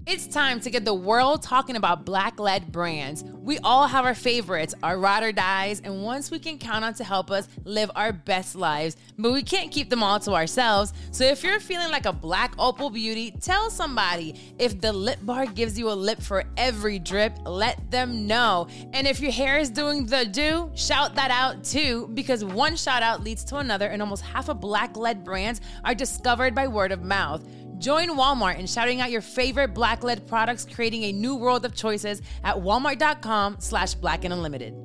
It's time to get the world talking about Black-led brands. We all have our favorites, our ride or dies, and ones we can count on to help us live our best lives. But we can't keep them all to ourselves. So if you're feeling like a Black Opal beauty, tell somebody. If the lip bar gives you a lip for every drip, let them know. And if your hair is doing the do, shout that out too, because one shout out leads to another, and almost half of Black-led brands are discovered by word of mouth. Join Walmart in shouting out your favorite Black-led products, creating a new world of choices at walmart.com/blackandunlimited.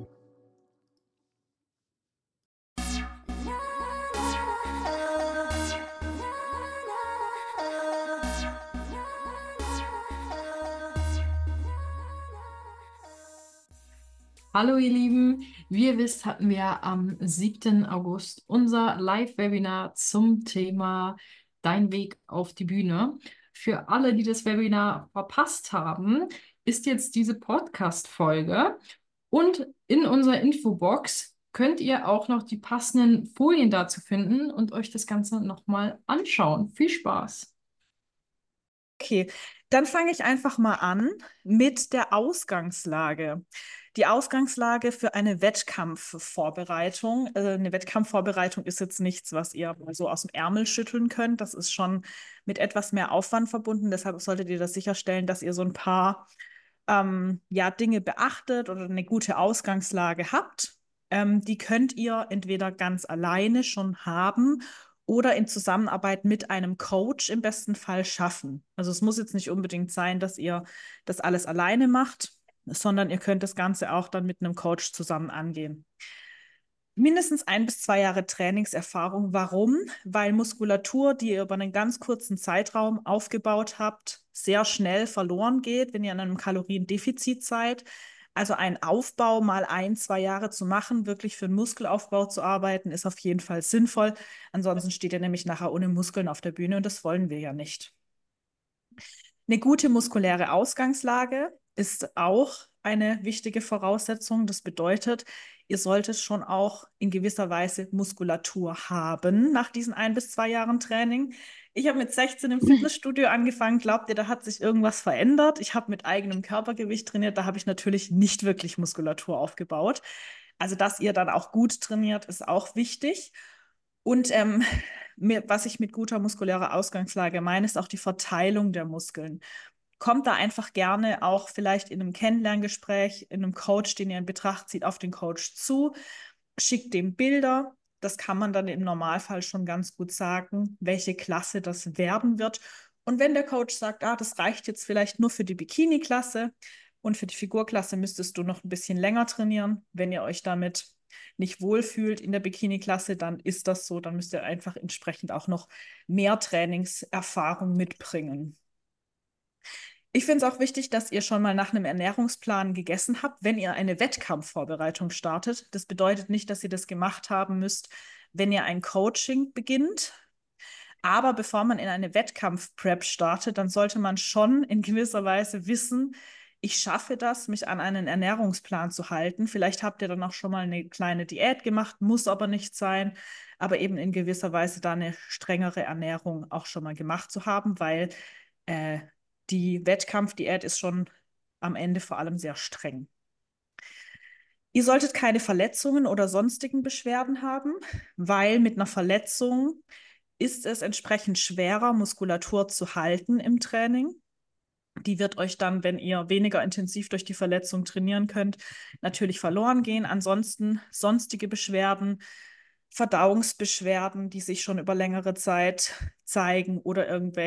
Hallo ihr Lieben, wie ihr wisst, hatten wir am 7. August unser Live-Webinar zum Thema Dein Weg auf die Bühne. Für alle, die das Webinar verpasst haben, ist jetzt diese Podcast-Folge und in unserer Infobox könnt ihr auch noch die passenden Folien dazu finden und euch das Ganze nochmal anschauen. Viel Spaß! Okay, dann fange ich einfach mal an mit der Ausgangslage. Die Ausgangslage für eine Wettkampfvorbereitung. Eine Wettkampfvorbereitung ist jetzt nichts, was ihr mal so aus dem Ärmel schütteln könnt. Das ist schon mit etwas mehr Aufwand verbunden. Deshalb solltet ihr das sicherstellen, dass ihr so ein paar Dinge beachtet oder eine gute Ausgangslage habt. Die könnt ihr entweder ganz alleine schon haben oder in Zusammenarbeit mit einem Coach im besten Fall schaffen. Also es muss jetzt nicht unbedingt sein, dass ihr das alles alleine macht, sondern ihr könnt das Ganze auch dann mit einem Coach zusammen angehen. Mindestens 1 bis 2 Jahre Trainingserfahrung. Warum? Weil Muskulatur, die ihr über einen ganz kurzen Zeitraum aufgebaut habt, sehr schnell verloren geht, wenn ihr an einem Kaloriendefizit seid. Also einen Aufbau mal 1, 2 Jahre zu machen, wirklich für einen Muskelaufbau zu arbeiten, ist auf jeden Fall sinnvoll. Ansonsten steht ihr nämlich nachher ohne Muskeln auf der Bühne und das wollen wir ja nicht. Eine gute muskuläre Ausgangslage ist auch eine wichtige Voraussetzung. Das bedeutet, ihr solltet schon auch in gewisser Weise Muskulatur haben nach diesen 1 bis 2 Jahren Training. Ich habe mit 16 im Fitnessstudio angefangen. Glaubt ihr, da hat sich irgendwas verändert? Ich habe mit eigenem Körpergewicht trainiert. Da habe ich natürlich nicht wirklich Muskulatur aufgebaut. Also, dass ihr dann auch gut trainiert, ist auch wichtig. Und was ich mit guter muskulärer Ausgangslage meine, ist auch die Verteilung der Muskeln. Kommt da einfach gerne auch vielleicht in einem Kennenlerngespräch, in einem Coach, den ihr in Betracht zieht, auf den Coach zu, schickt dem Bilder. Das kann man dann im Normalfall schon ganz gut sagen, welche Klasse das werden wird. Und wenn der Coach sagt, das reicht jetzt vielleicht nur für die Bikini-Klasse und für die Figurklasse müsstest du noch ein bisschen länger trainieren, wenn ihr euch damit nicht wohlfühlt in der Bikini-Klasse, dann ist das so. Dann müsst ihr einfach entsprechend auch noch mehr Trainingserfahrung mitbringen. Ich finde es auch wichtig, dass ihr schon mal nach einem Ernährungsplan gegessen habt, wenn ihr eine Wettkampfvorbereitung startet. Das bedeutet nicht, dass ihr das gemacht haben müsst, wenn ihr ein Coaching beginnt. Aber bevor man in eine Wettkampf-Prep startet, dann sollte man schon in gewisser Weise wissen, ich schaffe das, mich an einen Ernährungsplan zu halten. Vielleicht habt ihr dann auch schon mal eine kleine Diät gemacht, muss aber nicht sein, aber eben in gewisser Weise da eine strengere Ernährung auch schon mal gemacht zu haben, weil die Wettkampfdiät ist schon am Ende vor allem sehr streng. Ihr solltet keine Verletzungen oder sonstigen Beschwerden haben, weil mit einer Verletzung ist es entsprechend schwerer, Muskulatur zu halten im Training. Die wird euch dann, wenn ihr weniger intensiv durch die Verletzung trainieren könnt, natürlich verloren gehen. Ansonsten sonstige Beschwerden, Verdauungsbeschwerden, die sich schon über längere Zeit zeigen oder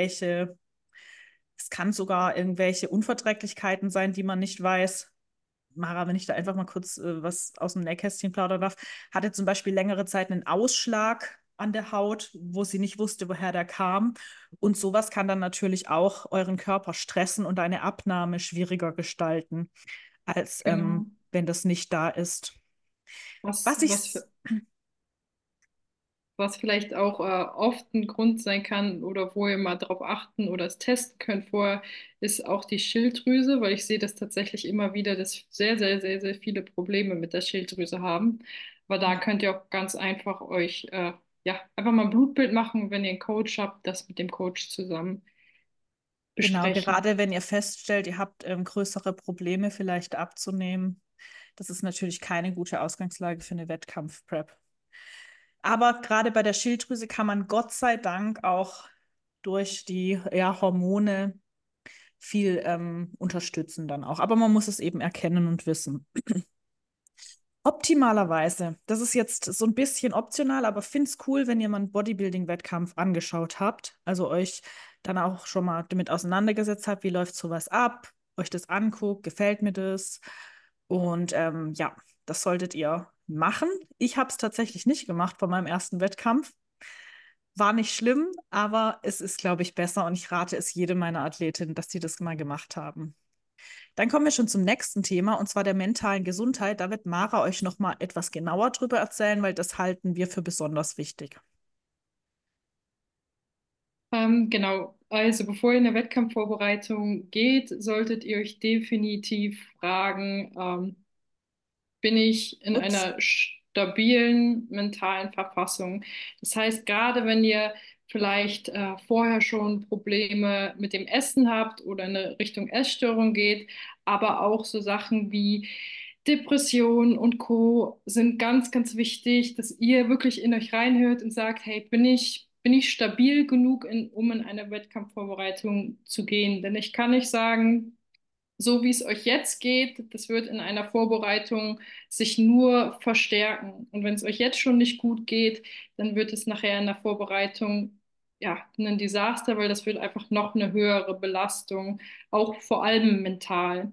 es kann sogar irgendwelche Unverträglichkeiten sein, die man nicht weiß. Mara, wenn ich da einfach mal kurz was aus dem Nähkästchen plaudern darf, hatte zum Beispiel längere Zeit einen Ausschlag an der Haut, wo sie nicht wusste, woher der kam. Und sowas kann dann natürlich auch euren Körper stressen und eine Abnahme schwieriger gestalten, als wenn das nicht da ist. Was vielleicht auch oft ein Grund sein kann oder wo ihr mal drauf achten oder es testen könnt vorher, ist auch die Schilddrüse, weil ich sehe das tatsächlich immer wieder, dass sehr, sehr, sehr, sehr viele Probleme mit der Schilddrüse haben. Aber da könnt ihr auch ganz einfach euch einfach mal ein Blutbild machen, wenn ihr einen Coach habt, das mit dem Coach zusammen. Genau, besprechen. gerade wenn ihr feststellt, ihr habt größere Probleme vielleicht abzunehmen, das ist natürlich keine gute Ausgangslage für eine Wettkampf-Prep. Aber gerade bei der Schilddrüse kann man Gott sei Dank auch durch die Hormone viel unterstützen dann auch. Aber man muss es eben erkennen und wissen. Optimalerweise, das ist jetzt so ein bisschen optional, aber finde es cool, wenn ihr mal einen Bodybuilding-Wettkampf angeschaut habt, also euch dann auch schon mal damit auseinandergesetzt habt, wie läuft sowas ab, euch das anguckt, gefällt mir das. Und ja, das solltet ihr machen. Ich habe es tatsächlich nicht gemacht bei meinem ersten Wettkampf. War nicht schlimm, aber es ist, glaube ich, besser und ich rate es jedem meiner Athletinnen, dass sie das mal gemacht haben. Dann kommen wir schon zum nächsten Thema, und zwar der mentalen Gesundheit. Da wird Mara euch noch mal etwas genauer drüber erzählen, weil das halten wir für besonders wichtig. Genau, also bevor ihr in eine Wettkampfvorbereitung geht, solltet ihr euch definitiv fragen, bin ich in Ups. einer stabilen mentalen Verfassung. Das heißt, gerade wenn ihr vielleicht vorher schon Probleme mit dem Essen habt oder in eine Richtung Essstörung geht, aber auch so Sachen wie Depression und Co. sind ganz, ganz wichtig, dass ihr wirklich in euch reinhört und sagt, hey, bin ich stabil genug, um in eine Wettkampfvorbereitung zu gehen? Denn ich kann nicht sagen, so wie es euch jetzt geht, das wird in einer Vorbereitung sich nur verstärken. Und wenn es euch jetzt schon nicht gut geht, dann wird es nachher in der Vorbereitung ja ein Desaster, weil das wird einfach noch eine höhere Belastung, auch vor allem mental.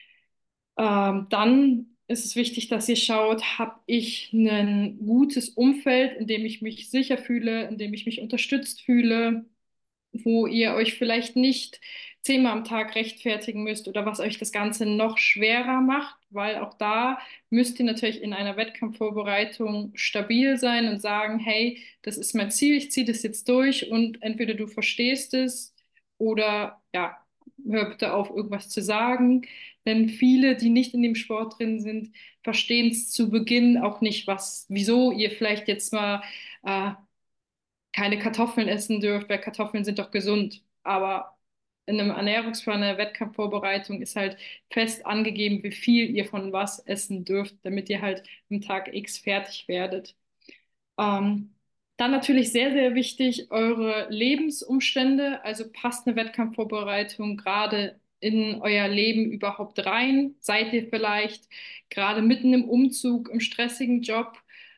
Dann ist es wichtig, dass ihr schaut, habe ich ein gutes Umfeld, in dem ich mich sicher fühle, in dem ich mich unterstützt fühle, wo ihr euch vielleicht nicht 10-mal am Tag rechtfertigen müsst oder was euch das Ganze noch schwerer macht, weil auch da müsst ihr natürlich in einer Wettkampfvorbereitung stabil sein und sagen, hey, das ist mein Ziel, ich ziehe das jetzt durch und entweder du verstehst es oder ja, hör bitte auf, irgendwas zu sagen. Denn viele, die nicht in dem Sport drin sind, verstehen es zu Beginn auch nicht, wieso ihr vielleicht jetzt mal äh, keine Kartoffeln essen dürft, weil Kartoffeln sind doch gesund. Aber in einem Ernährungsplan, einer Wettkampfvorbereitung ist halt fest angegeben, wie viel ihr von was essen dürft, damit ihr halt am Tag X fertig werdet. Ähm, Dann natürlich sehr, sehr wichtig, eure Lebensumstände. Also passt eine Wettkampfvorbereitung gerade in euer Leben überhaupt rein? Seid ihr vielleicht gerade mitten im Umzug, im stressigen Job?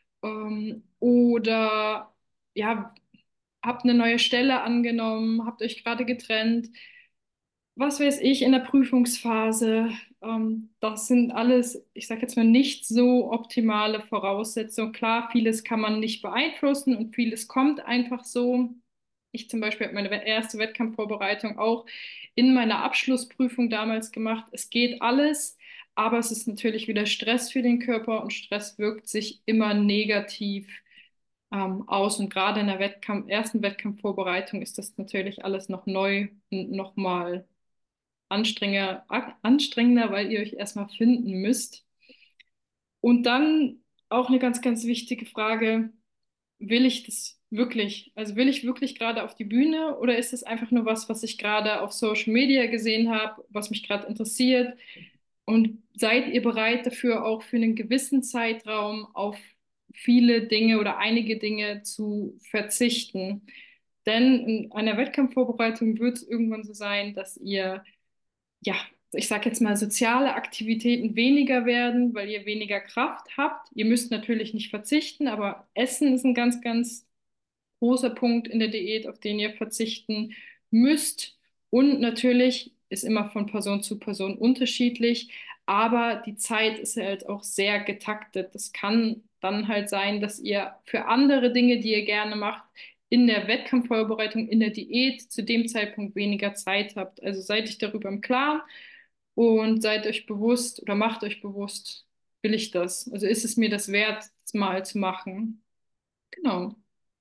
Oder ja, habt eine neue Stelle angenommen, habt euch gerade getrennt, was weiß ich, in der Prüfungsphase. Das sind alles, ich sage jetzt mal, nicht so optimale Voraussetzungen. Klar, vieles kann man nicht beeinflussen und vieles kommt einfach so. Ich zum Beispiel habe meine erste Wettkampfvorbereitung auch in meiner Abschlussprüfung damals gemacht. Es geht alles, aber es ist natürlich wieder Stress für den Körper und Stress wirkt sich immer negativ aus. Und gerade in der ersten Wettkampfvorbereitung ist das natürlich alles noch neu und nochmal anstrengender, weil ihr euch erstmal finden müsst. Und dann auch eine ganz, ganz wichtige Frage, will ich das wirklich? Also will ich wirklich gerade auf die Bühne oder ist es einfach nur was, was ich gerade auf Social Media gesehen habe, was mich gerade interessiert? Und seid ihr bereit dafür auch für einen gewissen Zeitraum auf viele Dinge oder einige Dinge zu verzichten? Denn in einer Wettkampfvorbereitung wird es irgendwann so sein, dass ihr ja, ich sage jetzt mal, soziale Aktivitäten weniger werden, weil ihr weniger Kraft habt. Ihr müsst natürlich nicht verzichten, aber Essen ist ein ganz, ganz großer Punkt in der Diät, auf den ihr verzichten müsst. Und natürlich ist immer von Person zu Person unterschiedlich, aber die Zeit ist halt auch sehr getaktet. Das kann dann halt sein, dass ihr für andere Dinge, die ihr gerne macht, in der Wettkampfvorbereitung, in der Diät zu dem Zeitpunkt weniger Zeit habt. Also seid euch darüber im Klaren und seid euch bewusst oder macht euch bewusst, will ich das? Also ist es mir das wert, das mal zu machen? Genau.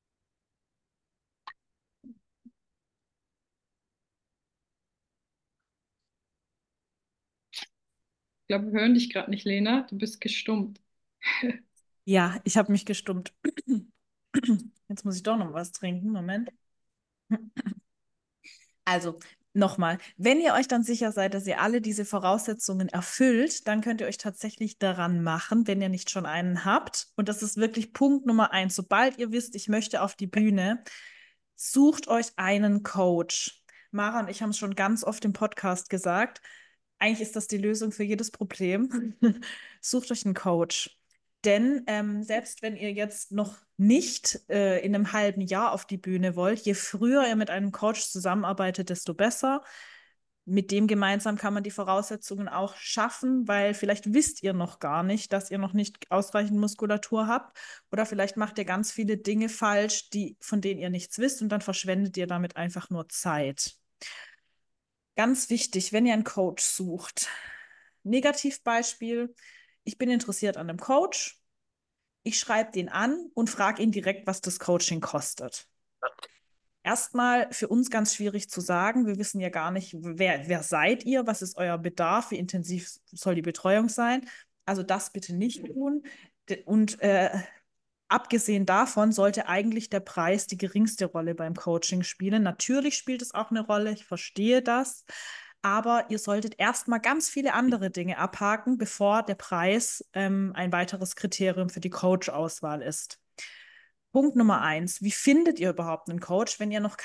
Ich glaube, wir hören dich gerade nicht, Lena. Du bist gestummt. Ja, ich habe mich gestummt. Jetzt muss ich doch noch was trinken. Moment. Also, Nochmal, wenn ihr euch dann sicher seid, dass ihr alle diese Voraussetzungen erfüllt, dann könnt ihr euch tatsächlich daran machen, wenn ihr nicht schon einen habt. Und das ist wirklich Punkt Nummer 1. Sobald ihr wisst, ich möchte auf die Bühne, sucht euch einen Coach. Mara und ich haben es schon ganz oft im Podcast gesagt. Eigentlich ist das die Lösung für jedes Problem. Sucht euch einen Coach. Denn selbst wenn ihr jetzt noch nicht in einem halben Jahr auf die Bühne wollt, je früher ihr mit einem Coach zusammenarbeitet, desto besser. Mit dem gemeinsam kann man die Voraussetzungen auch schaffen, weil vielleicht wisst ihr noch gar nicht, dass ihr noch nicht ausreichend Muskulatur habt oder vielleicht macht ihr ganz viele Dinge falsch, von denen ihr nichts wisst und dann verschwendet ihr damit einfach nur Zeit. Ganz wichtig, wenn ihr einen Coach sucht. Negativbeispiel, ich bin interessiert an einem Coach. Ich schreibe den an und frage ihn direkt, was das Coaching kostet. Erstmal für uns ganz schwierig zu sagen. Wir wissen ja gar nicht, wer seid ihr, was ist euer Bedarf, wie intensiv soll die Betreuung sein. Also das bitte nicht tun. Und abgesehen davon sollte eigentlich der Preis die geringste Rolle beim Coaching spielen. Natürlich spielt es auch eine Rolle, ich verstehe das. Aber ihr solltet erstmal ganz viele andere Dinge abhaken, bevor der Preis ein weiteres Kriterium für die Coach-Auswahl ist. Punkt Nummer 1. Wie findet ihr überhaupt einen Coach, wenn ihr noch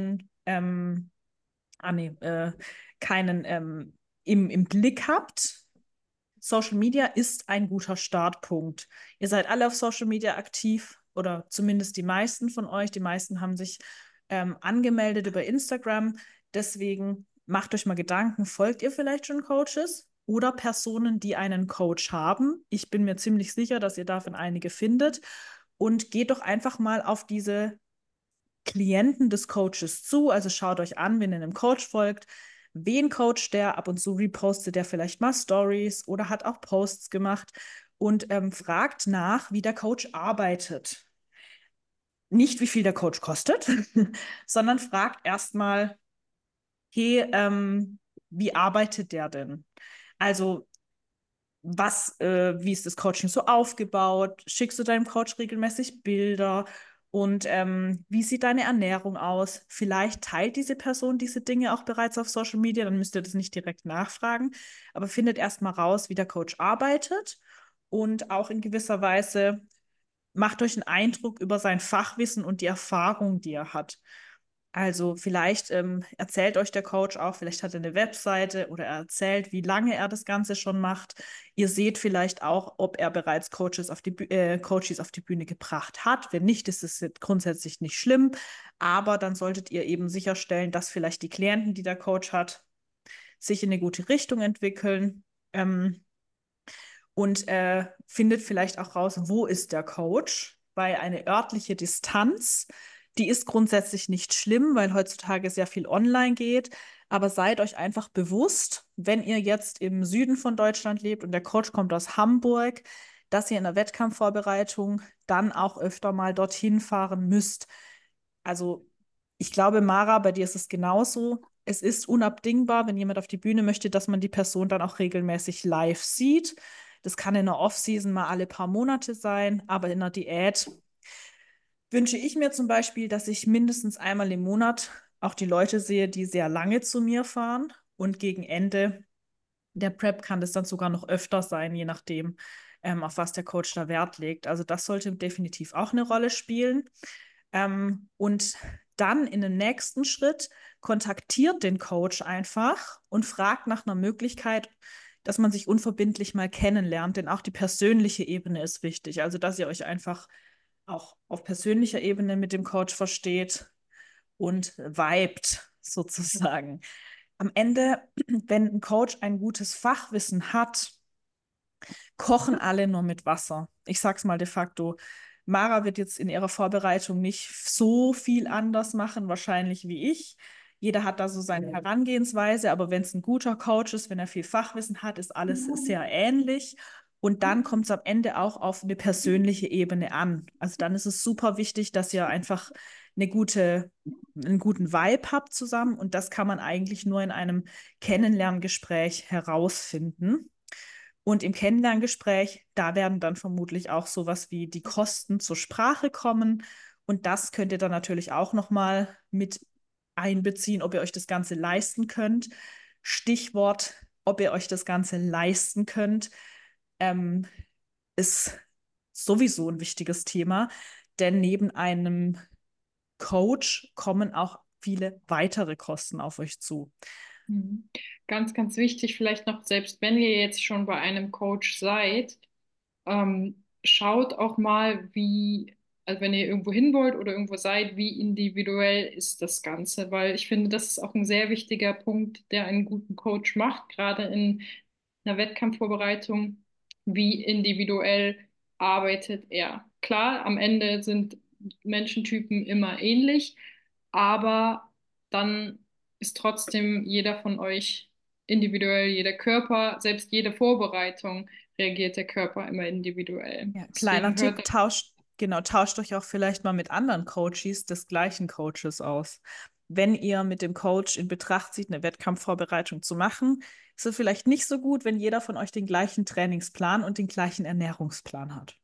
keinen im Blick habt? Social Media ist ein guter Startpunkt. Ihr seid alle auf Social Media aktiv oder zumindest die meisten von euch. Die meisten haben sich angemeldet über Instagram. Deswegen macht euch mal Gedanken, folgt ihr vielleicht schon Coaches oder Personen, die einen Coach haben? Ich bin mir ziemlich sicher, dass ihr davon einige findet. Und geht doch einfach mal auf diese Klienten des Coaches zu. Also schaut euch an, wenn ihr einem Coach folgt, wen coacht der, ab und zu repostet der vielleicht mal Stories oder hat auch Posts gemacht und fragt nach, wie der Coach arbeitet. Nicht, wie viel der Coach kostet, sondern fragt erstmal, hey, wie arbeitet der denn? Also, wie ist das Coaching so aufgebaut? Schickst du deinem Coach regelmäßig Bilder? Und wie sieht deine Ernährung aus? Vielleicht teilt diese Person diese Dinge auch bereits auf Social Media, dann müsst ihr das nicht direkt nachfragen, aber findet erstmal raus, wie der Coach arbeitet und auch in gewisser Weise macht euch einen Eindruck über sein Fachwissen und die Erfahrung, die er hat. Also vielleicht erzählt euch der Coach auch, vielleicht hat er eine Webseite oder er erzählt, wie lange er das Ganze schon macht. Ihr seht vielleicht auch, ob er bereits Coaches auf die Bühne gebracht hat. Wenn nicht, ist es grundsätzlich nicht schlimm. Aber dann solltet ihr eben sicherstellen, dass vielleicht die Klienten, die der Coach hat, sich in eine gute Richtung entwickeln. Und findet vielleicht auch raus, wo ist der Coach, weil eine örtliche Distanz, die ist grundsätzlich nicht schlimm, weil heutzutage sehr viel online geht, aber seid euch einfach bewusst, wenn ihr jetzt im Süden von Deutschland lebt und der Coach kommt aus Hamburg, dass ihr in der Wettkampfvorbereitung dann auch öfter mal dorthin fahren müsst. Also ich glaube, Mara, bei dir ist es genauso. Es ist unabdingbar, wenn jemand auf die Bühne möchte, dass man die Person dann auch regelmäßig live sieht. Das kann in der Off-Season mal alle paar Monate sein, aber in der Diät wünsche ich mir zum Beispiel, dass ich mindestens einmal im Monat auch die Leute sehe, die sehr lange zu mir fahren. Und gegen Ende der Prep kann das dann sogar noch öfter sein, je nachdem, auf was der Coach da Wert legt. Also das sollte definitiv auch eine Rolle spielen. Und dann in dem nächsten Schritt kontaktiert den Coach einfach und fragt nach einer Möglichkeit, dass man sich unverbindlich mal kennenlernt, denn auch die persönliche Ebene ist wichtig. Also, dass ihr euch einfach auch auf persönlicher Ebene mit dem Coach versteht und vibet sozusagen. Am Ende, wenn ein Coach ein gutes Fachwissen hat, kochen alle nur mit Wasser. Ich sag's mal de facto. Mara wird jetzt in ihrer Vorbereitung nicht so viel anders machen, wahrscheinlich wie ich. Jeder hat da so seine Herangehensweise, aber wenn es ein guter Coach ist, wenn er viel Fachwissen hat, ist alles sehr ähnlich. Und dann kommt es am Ende auch auf eine persönliche Ebene an. Also dann ist es super wichtig, dass ihr einfach einen guten Vibe habt zusammen. Und das kann man eigentlich nur in einem Kennenlerngespräch herausfinden. Und im Kennenlerngespräch, da werden dann vermutlich auch sowas wie die Kosten zur Sprache kommen. Und das könnt ihr dann natürlich auch nochmal mit einbeziehen, ob ihr euch das Ganze leisten könnt. Stichwort, ob ihr euch das Ganze leisten könnt, ähm, ist sowieso ein wichtiges Thema, denn neben einem Coach kommen auch viele weitere Kosten auf euch zu. Mhm. Ganz, ganz wichtig, vielleicht noch, selbst wenn ihr jetzt schon bei einem Coach seid, schaut auch mal, wie, also wenn ihr irgendwo hin wollt oder irgendwo seid, wie individuell ist das Ganze, weil ich finde, das ist auch ein sehr wichtiger Punkt, der einen guten Coach macht, gerade in einer Wettkampfvorbereitung. Wie individuell arbeitet er? Klar, am Ende sind Menschentypen immer ähnlich, aber dann ist trotzdem jeder von euch individuell, jeder Körper, selbst jede Vorbereitung reagiert der Körper immer individuell. Ja, kleiner Deswegen hört Tipp, tauscht euch auch vielleicht mal mit anderen Coaches des gleichen Coaches aus. Wenn ihr mit dem Coach in Betracht zieht, eine Wettkampfvorbereitung zu machen, ist es vielleicht nicht so gut, wenn jeder von euch den gleichen Trainingsplan und den gleichen Ernährungsplan hat.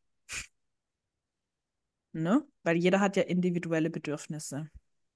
Ne? Weil jeder hat ja individuelle Bedürfnisse.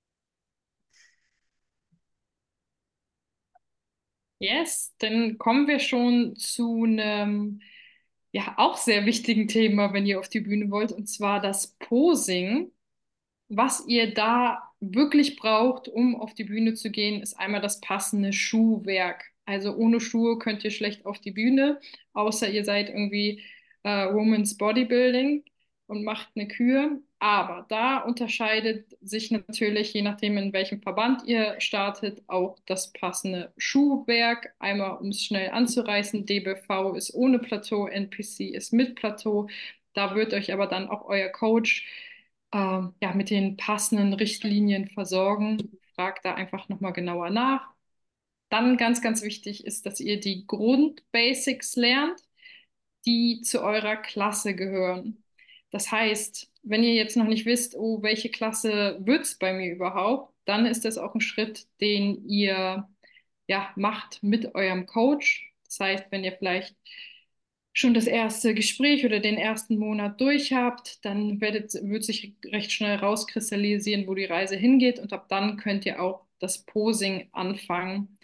yes, dann kommen wir schon zu einem ja auch sehr wichtigen Thema, wenn ihr auf die Bühne wollt, und zwar das Posing. Was ihr da wirklich braucht, um auf die Bühne zu gehen, ist einmal das passende Schuhwerk. Also ohne Schuhe könnt ihr schlecht auf die Bühne, außer ihr seid irgendwie Women's Bodybuilding und macht eine Kür. Aber da unterscheidet sich natürlich, je nachdem, in welchem Verband ihr startet, auch das passende Schuhwerk. Einmal, um es schnell anzureißen, DBV ist ohne Plateau, NPC ist mit Plateau. Da wird euch aber dann auch euer Coach ja, mit den passenden Richtlinien versorgen. Fragt da einfach nochmal genauer nach. Dann ganz, ganz wichtig ist, dass ihr die Grundbasics lernt, die zu eurer Klasse gehören. Das heißt, wenn ihr jetzt noch nicht wisst, oh, welche Klasse wird's bei mir überhaupt, dann ist das auch ein Schritt, den ihr ja, macht mit eurem Coach. Das heißt, wenn ihr vielleicht schon das erste Gespräch oder den ersten Monat durch habt, dann wird sich recht schnell rauskristallisieren, wo die Reise hingeht, und ab dann könnt ihr auch das Posing anfangen.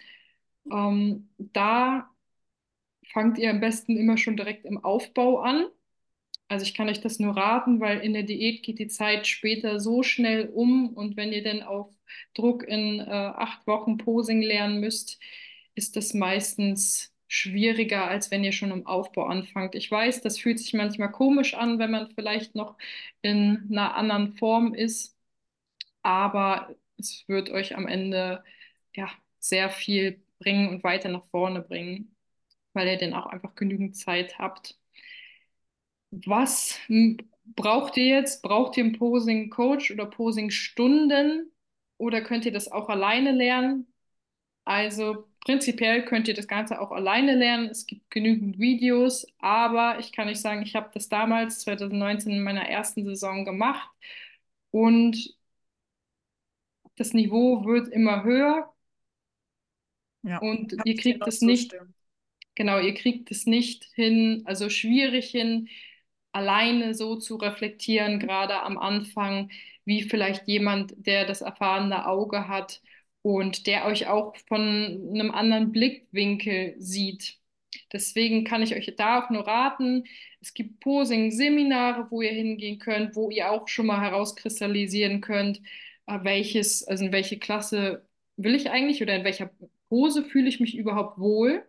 Da fangt ihr am besten immer schon direkt im Aufbau an. Also ich kann euch das nur raten, weil in der Diät geht die Zeit später so schnell um, und wenn ihr dann auf Druck in 8 Wochen Posing lernen müsst, ist das meistens schwieriger, als wenn ihr schon im Aufbau anfangt. Ich weiß, das fühlt sich manchmal komisch an, wenn man vielleicht noch in einer anderen Form ist, aber es wird euch am Ende ja sehr viel bringen und weiter nach vorne bringen, weil ihr dann auch einfach genügend Zeit habt. Was braucht ihr jetzt? Braucht ihr einen Posing-Coach oder Posing-Stunden, oder könnt ihr das auch alleine lernen? Also prinzipiell könnt ihr das Ganze auch alleine lernen. Es gibt genügend Videos, aber ich kann euch sagen, ich habe das damals 2019 in meiner ersten Saison gemacht, und das Niveau wird immer höher, Ja, und kann ihr ich dir kriegt noch es nicht. zustimmen. Genau, ihr kriegt es nicht hin, also schwierig hin, alleine so zu reflektieren, gerade am Anfang, wie vielleicht jemand, der das erfahrene Auge hat und der euch auch von einem anderen Blickwinkel sieht. Deswegen kann ich euch da auch nur raten, es gibt Posing-Seminare, wo ihr hingehen könnt, wo ihr auch schon mal herauskristallisieren könnt, also in welche Klasse will ich eigentlich oder in welcher Pose fühle ich mich überhaupt wohl.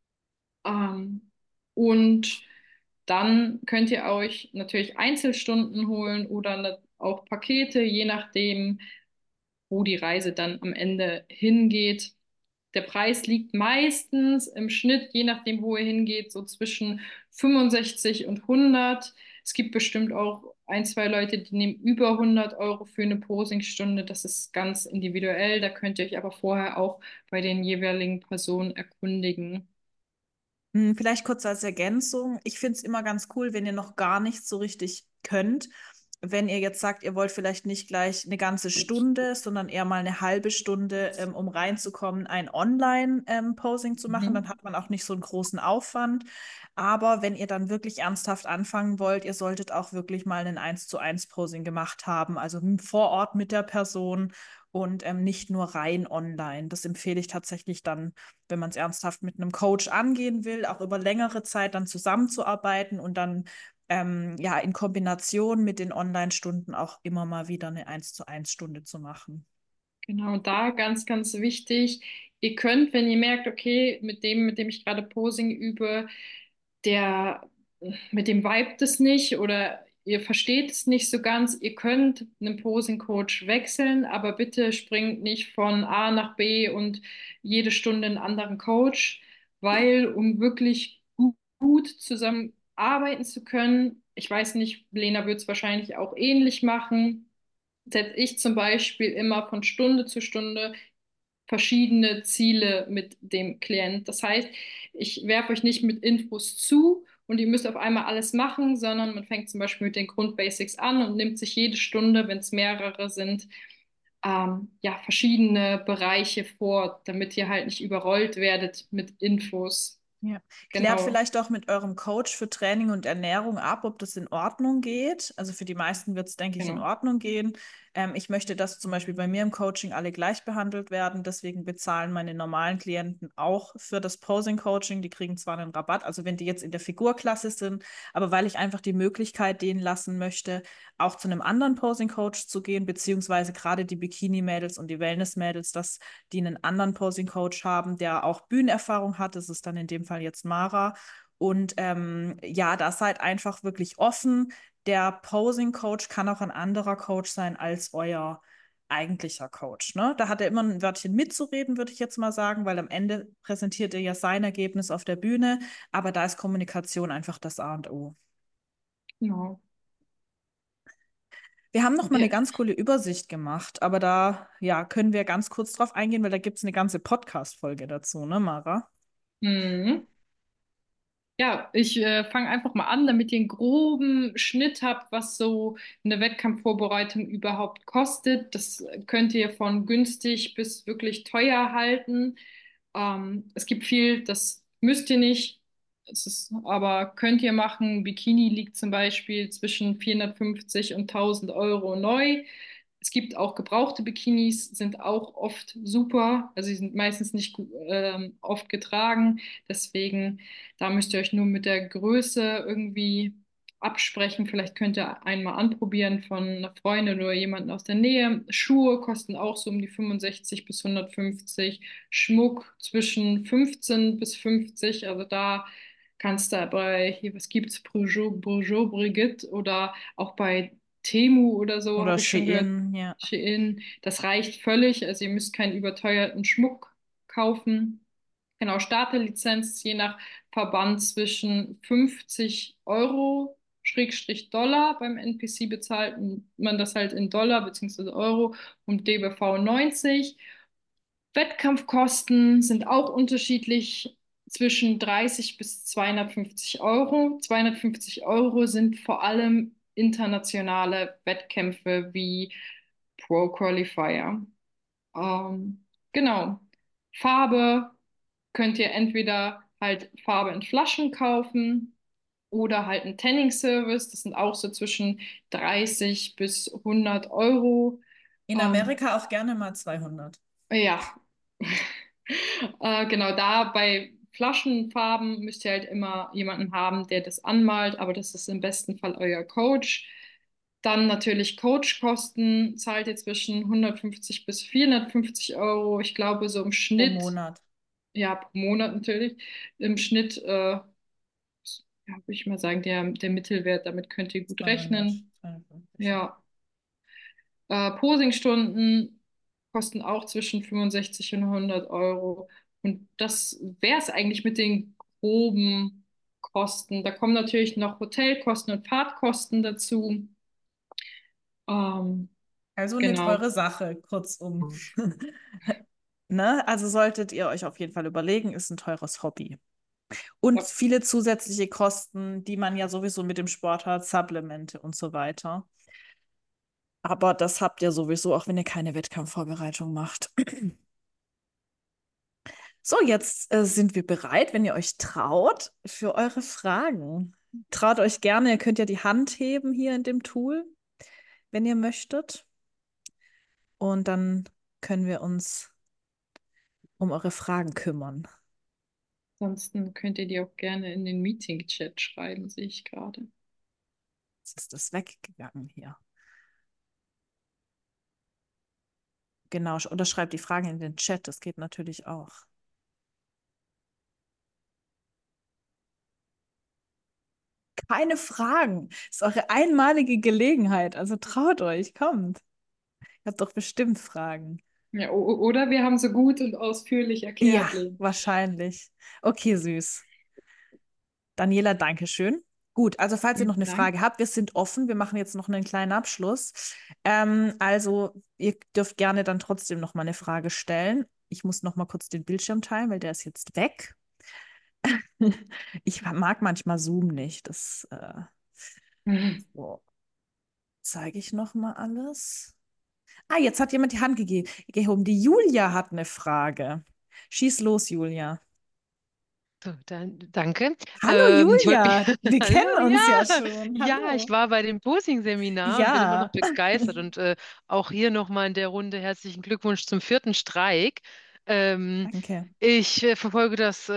Und dann könnt ihr euch natürlich Einzelstunden holen oder auch Pakete, je nachdem, wo die Reise dann am Ende hingeht. Der Preis liegt meistens im Schnitt, je nachdem, wo ihr hingeht, so zwischen 65 und 100. Es gibt bestimmt auch ein, zwei Leute, die nehmen über 100 € für eine Posingstunde. Das ist ganz individuell. Da könnt ihr euch aber vorher auch bei den jeweiligen Personen erkundigen. Vielleicht kurz als Ergänzung. Ich finde es immer ganz cool, wenn ihr noch gar nichts so richtig könnt. Wenn ihr jetzt sagt, ihr wollt vielleicht nicht gleich eine ganze Stunde, sondern eher mal eine halbe Stunde, um reinzukommen, ein Online-Posing zu machen, dann Mhm. hat man auch nicht so einen großen Aufwand. Aber wenn ihr dann wirklich ernsthaft anfangen wollt, ihr solltet auch wirklich mal ein 1:1 Posing gemacht haben, also vor Ort mit der Person, und nicht nur rein online. Das empfehle ich tatsächlich dann, wenn man es ernsthaft mit einem Coach angehen will, auch über längere Zeit dann zusammenzuarbeiten und dann ja in Kombination mit den Online-Stunden auch immer mal wieder eine 1:1 Stunde zu machen. Genau, da ganz, ganz wichtig. Ihr könnt, wenn ihr merkt, okay, mit dem ich gerade Posing übe, der, mit dem vibet es nicht oder ihr versteht es nicht so ganz, ihr könnt einen Posing-Coach wechseln, aber bitte springt nicht von A nach B und jede Stunde einen anderen Coach, weil um wirklich gut zusammen arbeiten zu können, ich weiß nicht, Lena wird es wahrscheinlich auch ähnlich machen, setze ich zum Beispiel immer von Stunde zu Stunde verschiedene Ziele mit dem Klient. Das heißt, ich werfe euch nicht mit Infos zu und ihr müsst auf einmal alles machen, sondern man fängt zum Beispiel mit den Grundbasics an und nimmt sich jede Stunde, wenn es mehrere sind, ja, verschiedene Bereiche vor, damit ihr halt nicht überrollt werdet mit Infos. Ja. Klärt Genau, vielleicht auch mit eurem Coach für Training und Ernährung ab, ob das in Ordnung geht. Also für die meisten wird es, denke ich, in genau. Ordnung gehen. Ich möchte, dass zum Beispiel bei mir im Coaching alle gleich behandelt werden. Deswegen bezahlen meine normalen Klienten auch für das Posing-Coaching. Die kriegen zwar einen Rabatt, also wenn die jetzt in der Figurklasse sind, aber weil ich einfach die Möglichkeit denen lassen möchte, auch zu einem anderen Posing-Coach zu gehen, beziehungsweise gerade die Bikini-Mädels und die Wellness-Mädels, dass die einen anderen Posing-Coach haben, der auch Bühnenerfahrung hat. Das ist dann in dem Fall jetzt Mara. Und ja, das seid einfach wirklich offen. Der Posing-Coach kann auch ein anderer Coach sein als euer eigentlicher Coach. Ne? Da hat er immer ein Wörtchen mitzureden, würde ich jetzt mal sagen, weil am Ende präsentiert er ja sein Ergebnis auf der Bühne, aber da ist Kommunikation einfach das A und O. Genau. Wir haben noch mal eine Ja. ganz coole Übersicht gemacht, aber da ja, können wir ganz kurz drauf eingehen, weil da gibt es eine ganze Podcast-Folge dazu, ne, Mara? Mhm. Ja, ich fange einfach mal an, damit ihr einen groben Schnitt habt, was so eine Wettkampfvorbereitung überhaupt kostet. Das könnt ihr von günstig bis wirklich teuer halten. Es gibt viel, das müsst ihr nicht, aber könnt ihr machen. Bikini liegt zum Beispiel zwischen 450 und 1.000 € neu. Es gibt auch gebrauchte Bikinis, sind auch oft super. Also sie sind meistens nicht oft getragen. Deswegen, da müsst ihr euch nur mit der Größe irgendwie absprechen. Vielleicht könnt ihr einmal anprobieren von einer Freundin oder jemanden aus der Nähe. Schuhe kosten auch so um die 65 bis 150. Schmuck zwischen 15 bis 50. Also da kannst du bei, hier, was gibt's? Bourgeot Brigitte oder auch bei Temu oder so, Oder habe ich schon gehört. Shein, ja. Shein, das reicht völlig. Also ihr müsst keinen überteuerten Schmuck kaufen. Genau, Starterlizenz je nach Verband zwischen 50 € Schrägstrich Dollar. Beim NPC bezahlt man das halt in Dollar beziehungsweise Euro und DBV 90. Wettkampfkosten sind auch unterschiedlich zwischen 30 bis 250 €. 250 € sind vor allem internationale Wettkämpfe wie Pro Qualifier. Genau. Farbe könnt ihr entweder halt Farbe in Flaschen kaufen oder halt einen Tanning-Service. Das sind auch so zwischen 30 bis 100 €. In Ähm, Amerika auch gerne mal 200. ja, genau, da bei Flaschenfarben müsst ihr halt immer jemanden haben, der das anmalt, aber das ist im besten Fall euer Coach. Dann natürlich Coachkosten, zahlt ihr zwischen 150 bis 450 €. Ich glaube, so im Pro Schnitt, Monat. ja, pro Monat natürlich, im Schnitt, ja, würde ich mal sagen, der Mittelwert, damit könnt ihr gut 200. rechnen. 250, ja. Ja. Posingstunden kosten auch zwischen 65 und 100 €. Und das wäre es eigentlich mit den groben Kosten. Da kommen natürlich noch Hotelkosten und Fahrtkosten dazu. Ähm, Also eine genau. teure Sache, kurzum. Ne? Also solltet ihr euch auf jeden Fall überlegen, ist ein teures Hobby. Und Ja. viele zusätzliche Kosten, die man ja sowieso mit dem Sport hat, Supplemente und so weiter. Aber das habt ihr sowieso, auch wenn ihr keine Wettkampfvorbereitung macht. So, jetzt sind wir bereit, wenn ihr euch traut, für eure Fragen. Traut euch gerne, ihr könnt ja die Hand heben hier in dem Tool, wenn ihr möchtet. Und dann können wir uns um eure Fragen kümmern. Ansonsten könnt ihr die auch gerne in den Meeting-Chat schreiben, sehe ich gerade. Jetzt ist das weggegangen hier. Genau, oder schreibt die Fragen in den Chat, das geht natürlich auch. Keine Fragen. Das ist eure einmalige Gelegenheit. Also traut euch, kommt. Ihr habt doch bestimmt Fragen. Ja, oder wir haben so gut und ausführlich Ja, erklärt, Lena. wahrscheinlich. Okay, süß. Daniela, danke schön. Gut, also falls ihr noch Vielen eine Dank. Frage habt, wir sind offen. Wir machen jetzt noch einen kleinen Abschluss. Also ihr dürft gerne dann trotzdem noch mal eine Frage stellen. Ich muss noch mal kurz den Bildschirm teilen, weil der ist jetzt weg. Ich mag manchmal Zoom nicht. Das so, zeige ich noch mal alles. Ah, jetzt hat jemand die Hand gehoben. Die Julia hat eine Frage. Schieß los, Julia. So, danke. Hallo, Ich wollte mich, Julia. Wir hallo, kennen uns ja ja, schon. ja, ich Hallo. war bei dem Posing-Seminar und bin immer noch Ja. begeistert und auch hier nochmal in der Runde herzlichen Glückwunsch zum 4. Streik. Ähm, Danke. Ich verfolge das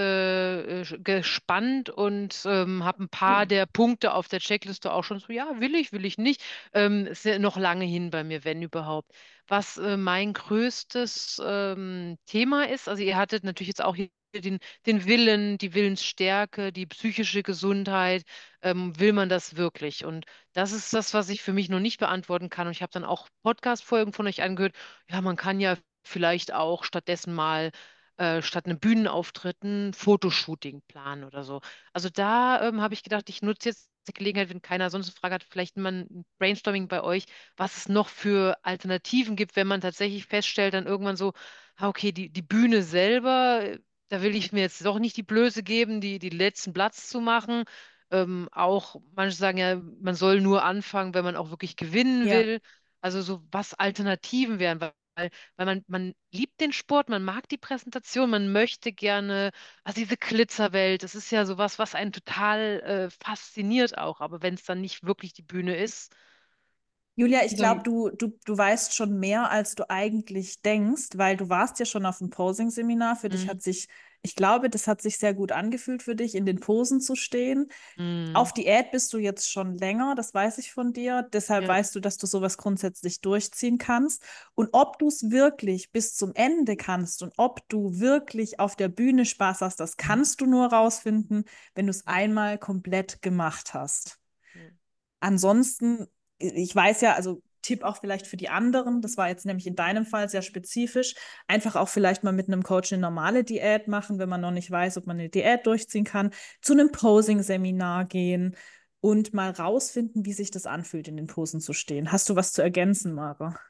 gespannt und habe ein paar der Punkte auf der Checkliste auch schon so, ja, will ich nicht. Ist ja noch lange hin bei mir, wenn überhaupt. Was mein größtes Thema ist, also ihr hattet natürlich jetzt auch hier den Willen, die Willensstärke, die psychische Gesundheit, will man das wirklich? Und das ist das, was ich für mich noch nicht beantworten kann. Und ich habe dann auch Podcast-Folgen von euch angehört. Ja, man kann ja vielleicht auch stattdessen mal statt einem Bühnenauftritt ein Fotoshooting planen oder so. Also da habe ich gedacht, ich nutze jetzt die Gelegenheit, wenn keiner sonst eine Frage hat, vielleicht mal ein Brainstorming bei euch, was es noch für Alternativen gibt, wenn man tatsächlich feststellt, dann irgendwann so, okay, die Bühne selber, da will ich mir jetzt doch nicht die Blöße geben, die letzten Platz zu machen. Auch manche sagen ja, man soll nur anfangen, wenn man auch wirklich gewinnen Ja. will. Also so was Alternativen wären, weil man liebt den Sport, man mag die Präsentation, man möchte gerne, also diese Glitzerwelt, das ist ja sowas, was einen total fasziniert auch, aber wenn es dann nicht wirklich die Bühne ist, Julia, ich glaube, Also, du weißt schon mehr, als du eigentlich denkst, weil du warst ja schon auf dem Posing-Seminar. Für dich mm, hat sich, ich glaube, das hat sich sehr gut angefühlt für dich, in den Posen zu stehen. mm, Auf Diät bist du jetzt schon länger, das weiß ich von dir. Deshalb ja, weißt du, dass du sowas grundsätzlich durchziehen kannst. Und ob du es wirklich bis zum Ende kannst und ob du wirklich auf der Bühne Spaß hast, das kannst du nur rausfinden, wenn du es mm, einmal komplett gemacht hast. mm. Ansonsten, ich weiß ja, also Tipp auch vielleicht für die anderen, das war jetzt nämlich in deinem Fall sehr spezifisch, einfach auch vielleicht mal mit einem Coach eine normale Diät machen, wenn man noch nicht weiß, ob man eine Diät durchziehen kann, zu einem Posing-Seminar gehen und mal rausfinden, wie sich das anfühlt, in den Posen zu stehen. Hast du was zu ergänzen, Mara?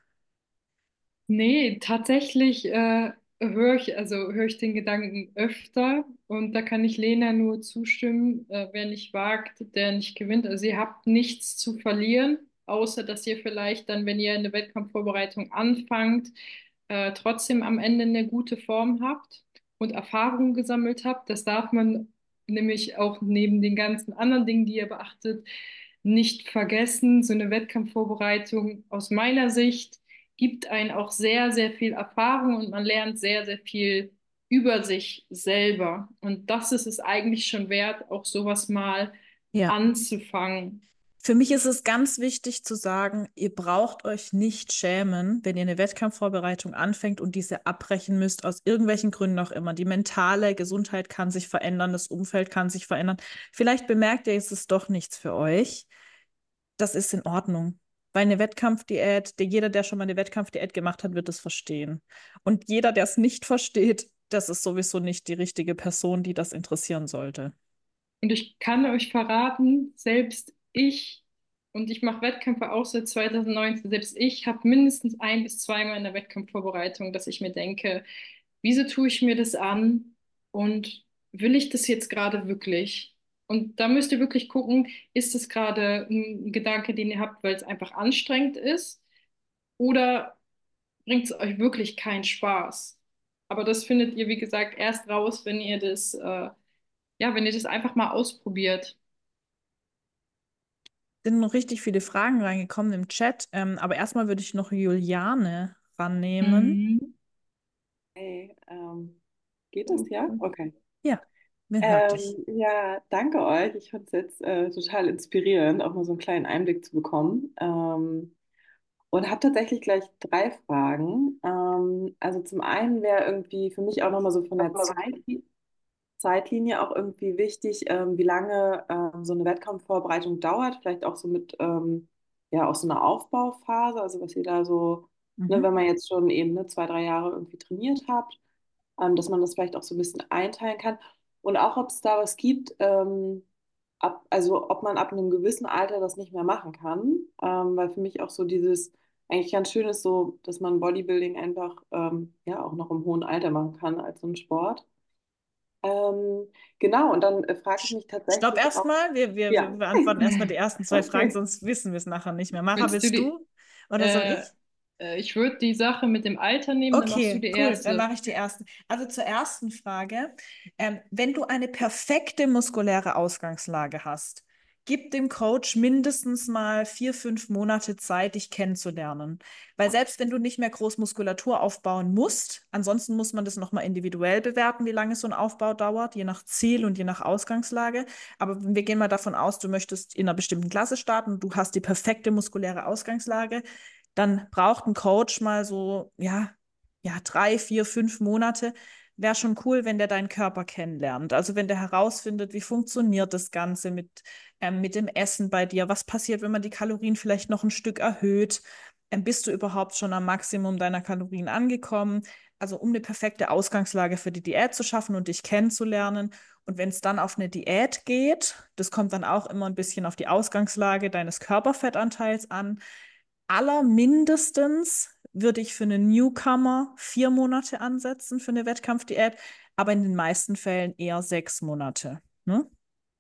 nee, tatsächlich höre ich den Gedanken öfter und da kann ich Lena nur zustimmen, wer nicht wagt, der nicht gewinnt. Also ihr habt nichts zu verlieren, außer dass ihr vielleicht dann, wenn ihr eine Wettkampfvorbereitung anfangt, trotzdem am Ende eine gute Form habt und Erfahrungen gesammelt habt. Das darf man nämlich auch neben den ganzen anderen Dingen, die ihr beachtet, nicht vergessen. So eine Wettkampfvorbereitung aus meiner Sicht gibt einen auch sehr, sehr viel Erfahrung und man lernt sehr, sehr viel über sich selber. Und das ist es eigentlich schon wert, auch sowas mal Ja. anzufangen. Für mich ist es ganz wichtig zu sagen, ihr braucht euch nicht schämen, wenn ihr eine Wettkampfvorbereitung anfängt und diese abbrechen müsst, aus irgendwelchen Gründen auch immer. Die mentale Gesundheit kann sich verändern, das Umfeld kann sich verändern. Vielleicht bemerkt ihr, es ist doch nichts für euch. Das ist in Ordnung. Weil eine Wettkampfdiät, jeder, der schon mal eine Wettkampfdiät gemacht hat, wird es verstehen. Und jeder, der es nicht versteht, das ist sowieso nicht die richtige Person, die das interessieren sollte. Und ich kann euch verraten, selbst ich, und ich mache Wettkämpfe auch seit 2019, selbst ich habe mindestens ein bis zweimal in der Wettkampfvorbereitung, dass ich mir denke, wieso tue ich mir das an und will ich das jetzt gerade wirklich? Und da müsst ihr wirklich gucken, ist es gerade ein Gedanke, den ihr habt, weil es einfach anstrengend ist, oder bringt es euch wirklich keinen Spaß? Aber das findet ihr, wie gesagt, erst raus, wenn ihr ja, wenn ihr das einfach mal ausprobiert. Sind noch richtig viele Fragen reingekommen im Chat. Aber erstmal würde ich noch Juliane rannehmen. Mhm. Hey, geht das, ja? Okay. Ja, wer hört dich? Ja, danke euch. Ich fand es jetzt total inspirierend, auch mal so einen kleinen Einblick zu bekommen. Und habe tatsächlich gleich drei Fragen. Also zum einen wäre irgendwie für mich auch nochmal so von der Zeitlinie auch irgendwie wichtig, wie lange so eine Wettkampfvorbereitung dauert, vielleicht auch so mit ja auch so einer Aufbauphase, also was ihr da so, ne, Mhm. wenn man jetzt schon eben ne, 2, 3 Jahre irgendwie trainiert habt, dass man das vielleicht auch so ein bisschen einteilen kann. Und auch, ob es da was gibt, also ob man ab einem gewissen Alter das nicht mehr machen kann, weil für mich auch so dieses eigentlich ganz schön ist so, dass man Bodybuilding einfach ja auch noch im hohen Alter machen kann als so ein Sport. Ähm, genau, und dann frage ich mich Stopp tatsächlich auch, erstmal. Wir ja, beantworten erstmal die ersten zwei Fragen, okay. sonst wissen wir es nachher nicht mehr. Mara, Willst du willst die, du oder soll äh, ich? ich würde die Sache mit dem Alter nehmen, dann machst du Okay, die cool. Dann erste. mache ich die ersten. Also zur ersten Frage. Wenn du eine perfekte muskuläre Ausgangslage hast, gib dem Coach mindestens mal 4, 5 Monate Zeit, dich kennenzulernen. Weil selbst wenn du nicht mehr groß Muskulatur aufbauen musst, ansonsten muss man das nochmal individuell bewerten, wie lange so ein Aufbau dauert, je nach Ziel und je nach Ausgangslage. Aber wir gehen mal davon aus, du möchtest in einer bestimmten Klasse starten und du hast die perfekte muskuläre Ausgangslage, dann braucht ein Coach mal so, ja, 3, 4, 5 Monate. Wäre schon cool, wenn der deinen Körper kennenlernt. Also wenn der herausfindet, wie funktioniert das Ganze mit dem Essen bei dir? Was passiert, wenn man die Kalorien vielleicht noch ein Stück erhöht? Bist du überhaupt schon am Maximum deiner Kalorien angekommen? Also um eine perfekte Ausgangslage für die Diät zu schaffen und dich kennenzulernen. Und wenn es dann auf eine Diät geht, das kommt dann auch immer ein bisschen auf die Ausgangslage deines Körperfettanteils an. Allermindestens würde ich für einen Newcomer 4 Monate ansetzen für eine Wettkampfdiät, aber in den meisten Fällen eher 6 Monate. Ne?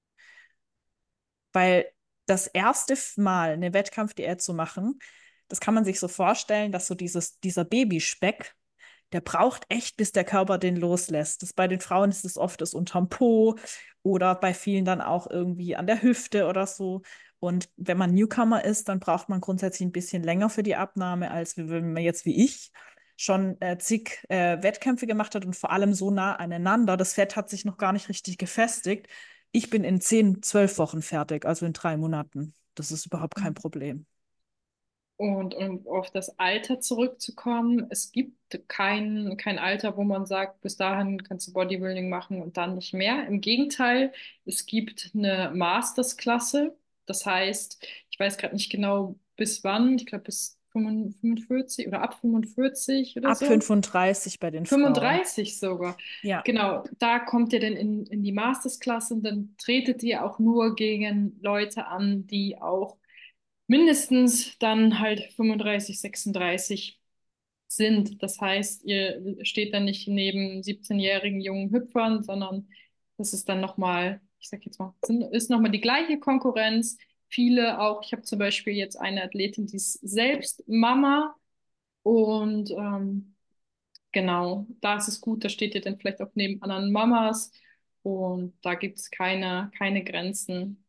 Weil das erste Mal eine Wettkampfdiät zu machen, das kann man sich so vorstellen, dass so dieser Babyspeck, der braucht echt, bis der Körper den loslässt. Bei den Frauen ist es oft das unterm Po oder bei vielen dann auch irgendwie an der Hüfte oder so. Und wenn man Newcomer ist, dann braucht man grundsätzlich ein bisschen länger für die Abnahme, als wenn man jetzt wie ich schon zig Wettkämpfe gemacht hat und vor allem so nah aneinander. Das Fett hat sich noch gar nicht richtig gefestigt. Ich bin in 10, 12 Wochen fertig, also in 3 Monaten. Das ist überhaupt kein Problem. Und um auf das Alter zurückzukommen, es gibt kein Alter, wo man sagt, bis dahin kannst du Bodybuilding machen und dann nicht mehr. Im Gegenteil, es gibt eine Mastersklasse. Das heißt, ich weiß gerade nicht genau bis wann, ich glaube bis 45 oder ab 45 oder Ab so. 35 bei den Frauen. 35 sogar. Ja. Genau, da kommt ihr dann in die Mastersklasse und dann tretet ihr auch nur gegen Leute an, die auch mindestens dann halt 35, 36 sind. Das heißt, ihr steht dann nicht neben 17-jährigen jungen Hüpfern, sondern das ist dann nochmal, ich sag jetzt mal, ist nochmal die gleiche Konkurrenz. Viele auch, ich habe zum Beispiel jetzt eine Athletin, die ist selbst Mama und genau, da ist es gut, da steht ihr dann vielleicht auch neben anderen Mamas und da gibt es keine Grenzen.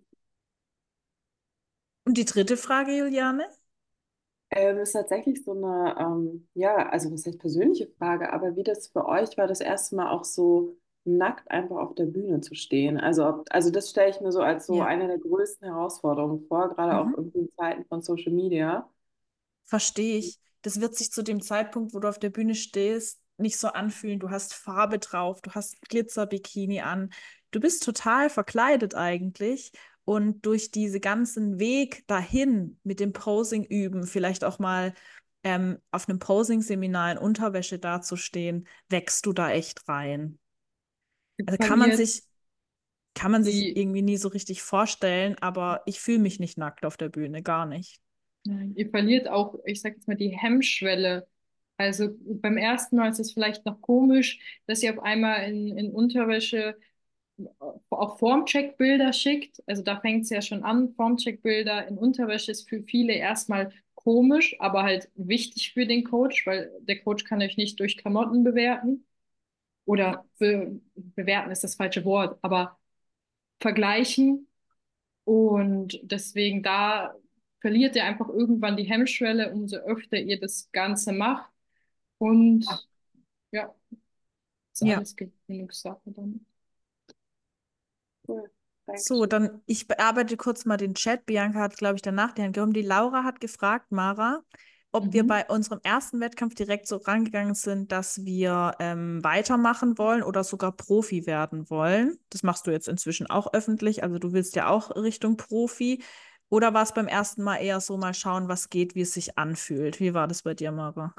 Und die dritte Frage, Juliane? Ist tatsächlich so eine, ja, also was heißt persönliche Frage, aber wie das für euch war, das erste Mal auch so nackt einfach auf der Bühne zu stehen. Also das stelle ich mir so als so Ja. eine der größten Herausforderungen vor, gerade auch Mhm. irgendwie in Zeiten von Social Media. Verstehe ich. Das wird sich zu dem Zeitpunkt, wo du auf der Bühne stehst, nicht so anfühlen. Du hast Farbe drauf, du hast Glitzerbikini an. Du bist total verkleidet eigentlich. Und durch diesen ganzen Weg dahin mit dem Posing üben, vielleicht auch mal auf einem Posing-Seminar in Unterwäsche dazustehen, wächst du da echt rein. Ihr Also verliert kann man sich die irgendwie nie so richtig vorstellen, aber ich fühle mich nicht nackt auf der Bühne, gar nicht. Nein, ihr verliert auch, ich sag jetzt mal, die Hemmschwelle. Also beim ersten Mal ist es vielleicht noch komisch, dass ihr auf einmal in Unterwäsche auch Formcheck-Bilder schickt. Also da fängt es ja schon an. Formcheck-Bilder in Unterwäsche ist für viele erstmal komisch, aber halt wichtig für den Coach, weil der Coach kann euch nicht durch Klamotten bewerten. Oder bewerten ist das falsche Wort, aber vergleichen. Und deswegen da verliert ihr einfach irgendwann die Hemmschwelle, umso öfter ihr das Ganze macht. Und ja, ist Ja. alles Gewöhnungssache dann. Cool. So, Dankeschön. dann ich bearbeite kurz mal den Chat. Bianca hat, glaube ich, danach die Hand gehoben. Die Laura hat gefragt, Mara, ob wir bei unserem ersten Wettkampf direkt so rangegangen sind, dass wir weitermachen wollen oder sogar Profi werden wollen. Das machst du jetzt inzwischen auch öffentlich, also du willst ja auch Richtung Profi. Oder war es beim ersten Mal eher so, mal schauen, was geht, wie es sich anfühlt? Wie war das bei dir, Mara?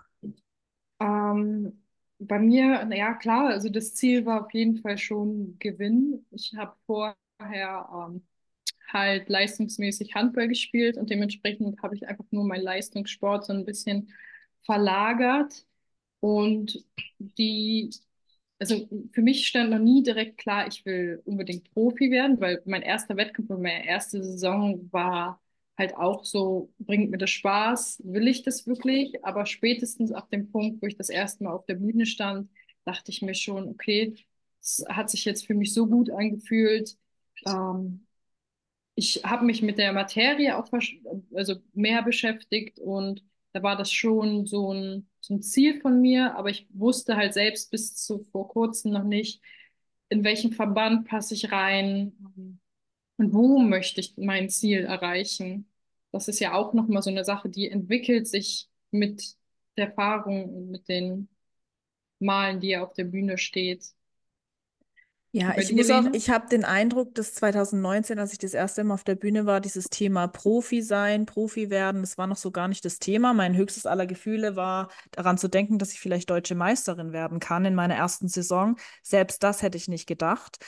Bei mir, naja, klar, also das Ziel war auf jeden Fall schon Gewinn. Ich habe vorher halt leistungsmäßig Handball gespielt und dementsprechend habe ich einfach nur meinen Leistungssport so ein bisschen verlagert. Und die, also für mich stand noch nie direkt klar, ich will unbedingt Profi werden, weil mein erster Wettkampf und meine erste Saison war halt auch so, bringt mir das Spaß, will ich das wirklich? Aber spätestens ab dem Punkt, wo ich das erste Mal auf der Bühne stand, dachte ich mir schon, okay, es hat sich jetzt für mich so gut angefühlt. Ähm, Ich habe mich mit der Materie auch also mehr beschäftigt und da war das schon so ein Ziel von mir, aber ich wusste halt selbst bis zu vor kurzem noch nicht, in welchen Verband passe ich rein und wo möchte ich mein Ziel erreichen. Das ist ja auch nochmal so eine Sache, die entwickelt sich mit der Erfahrung und mit den Malen, die auf der Bühne steht. Ja, Und bei ich dir, muss auch, Lena? ich habe den Eindruck, dass 2019, als ich das erste Mal auf der Bühne war, dieses Thema Profi sein, Profi werden, das war noch so gar nicht das Thema. Mein höchstes aller Gefühle war daran zu denken, dass ich vielleicht deutsche Meisterin werden kann in meiner ersten Saison. Selbst das hätte ich nicht gedacht.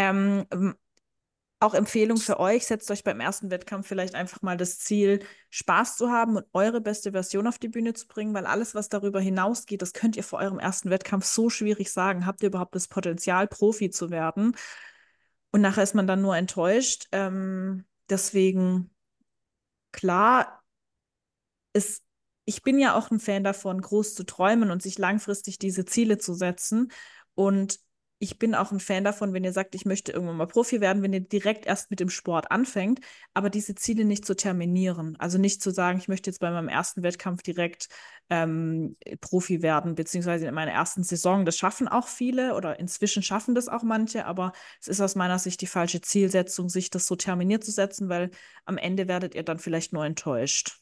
Auch Empfehlung für euch, setzt euch beim ersten Wettkampf vielleicht einfach mal das Ziel, Spaß zu haben und eure beste Version auf die Bühne zu bringen, weil alles, was darüber hinausgeht, das könnt ihr vor eurem ersten Wettkampf so schwierig sagen. Habt ihr überhaupt das Potenzial, Profi zu werden? Und nachher ist man dann nur enttäuscht. Deswegen, klar, ist, ich bin ja auch ein Fan davon, groß zu träumen und sich langfristig diese Ziele zu setzen. Und ich bin auch ein Fan davon, wenn ihr sagt, ich möchte irgendwann mal Profi werden, wenn ihr direkt erst mit dem Sport anfängt, aber diese Ziele nicht zu terminieren. Also nicht zu sagen, ich möchte jetzt bei meinem ersten Wettkampf direkt Profi werden, beziehungsweise in meiner ersten Saison. Das schaffen auch viele oder inzwischen schaffen das auch manche, aber es ist aus meiner Sicht die falsche Zielsetzung, sich das so terminiert zu setzen, weil am Ende werdet ihr dann vielleicht nur enttäuscht.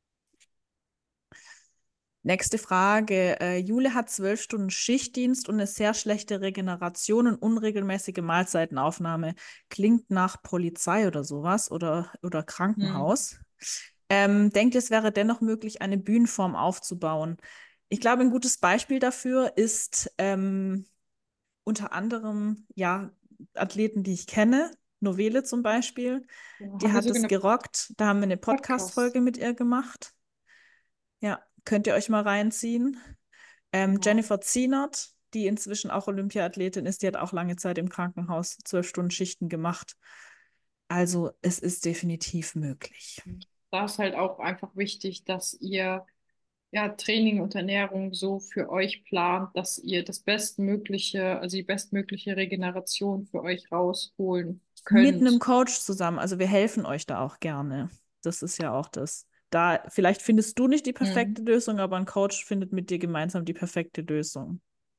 Nächste Frage. Jule hat 12 Stunden Schichtdienst und eine sehr schlechte Regeneration und unregelmäßige Mahlzeitenaufnahme. Klingt nach Polizei oder sowas oder Hm. Krankenhaus. Denkt, es wäre dennoch möglich, eine Bühnenform aufzubauen. Ich glaube, ein gutes Beispiel dafür ist unter anderem ja Athleten, die ich kenne. Novele zum Beispiel. Ja, Die haben wir hat sogar es eine gerockt. Da haben wir eine Podcast. Podcast-Folge mit ihr gemacht. Ja, könnt ihr euch mal reinziehen. Genau. Jennifer Zienert, die inzwischen auch Olympiathletin ist, die hat auch lange Zeit im Krankenhaus 12-Stunden-Schichten gemacht. Also es ist definitiv möglich. Da ist halt auch einfach wichtig, dass ihr ja Training und Ernährung so für euch plant, dass ihr das bestmögliche, also die bestmögliche Regeneration für euch rausholen Mit einem könnt. Coach zusammen. Also wir helfen euch da auch gerne. Das ist ja auch das. Da, vielleicht findest du nicht die perfekte Mhm. Lösung, aber ein Coach findet mit dir gemeinsam die perfekte Lösung.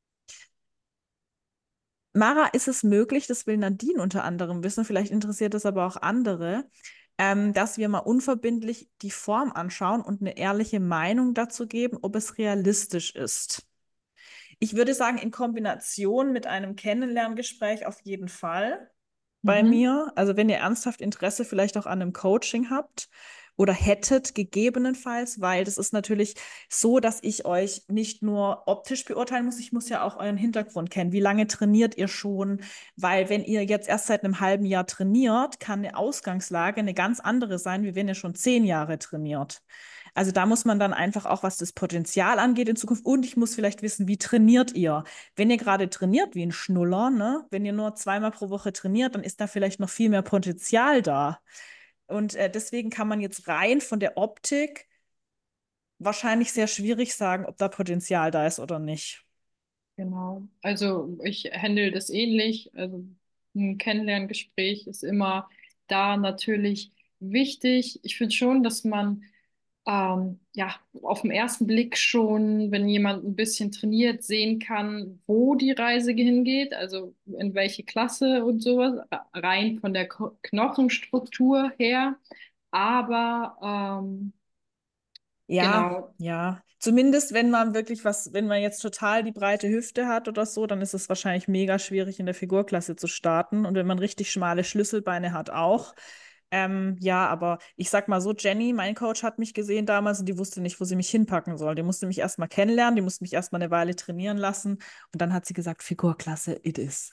Mara, ist es möglich, das will Nadine unter anderem wissen, vielleicht interessiert das aber auch andere, dass wir mal unverbindlich die Form anschauen und eine ehrliche Meinung dazu geben, ob es realistisch ist. Ich würde sagen, in Kombination mit einem Kennenlerngespräch auf jeden Fall bei Mhm. mir. Also wenn ihr ernsthaft Interesse vielleicht auch an einem Coaching habt oder hättet, gegebenenfalls, weil das ist natürlich so, dass ich euch nicht nur optisch beurteilen muss, ich muss ja auch euren Hintergrund kennen. Wie lange trainiert ihr schon? Weil wenn ihr jetzt erst seit einem halben Jahr trainiert, kann eine Ausgangslage eine ganz andere sein, wie wenn ihr schon 10 Jahre trainiert. Also da muss man dann einfach auch, was das Potenzial angeht in Zukunft, und ich muss vielleicht wissen, wie trainiert ihr? Wenn ihr gerade trainiert wie ein Schnuller, ne, wenn ihr nur zweimal pro Woche trainiert, dann ist da vielleicht noch viel mehr Potenzial da. Und deswegen kann man jetzt rein von der Optik wahrscheinlich sehr schwierig sagen, ob da Potenzial da ist oder nicht. Genau. Also ich handle das ähnlich. Also ein Kennenlerngespräch ist immer da natürlich wichtig. Ich finde schon, dass man ja auf den ersten Blick schon, wenn jemand ein bisschen trainiert, sehen kann, wo die Reise hingeht, also in welche Klasse und sowas, rein von der Knochenstruktur her. Aber Ja, genau, ja. Zumindest wenn man wirklich wenn man jetzt total die breite Hüfte hat oder so, dann ist es wahrscheinlich mega schwierig in der Figurklasse zu starten. Und wenn man richtig schmale Schlüsselbeine hat, auch. Ja, aber ich sag mal so, Jenny, mein Coach hat mich gesehen damals und die wusste nicht, wo sie mich hinpacken soll. Die musste mich erstmal kennenlernen, die musste mich erstmal eine Weile trainieren lassen. Und dann hat sie gesagt, Figurklasse, it is.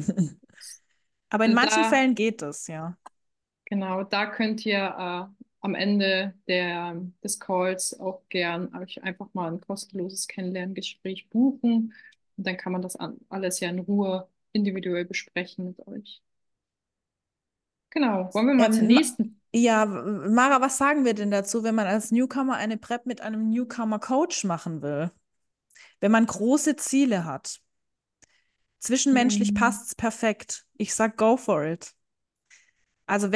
Aber in also manchen da Fällen geht es, ja. Genau, da könnt ihr am Ende des Calls auch gern euch einfach mal ein kostenloses Kennenlerngespräch buchen. Und dann kann man das alles ja in Ruhe individuell besprechen mit euch. Genau, wollen wir mal zur Ähm, Ma- nächsten. ja, Mara, was sagen wir denn dazu, wenn man als Newcomer eine Prep mit einem Newcomer-Coach machen will? Wenn man große Ziele hat. Zwischenmenschlich Hm, passt es perfekt. Ich sag, go for it. Also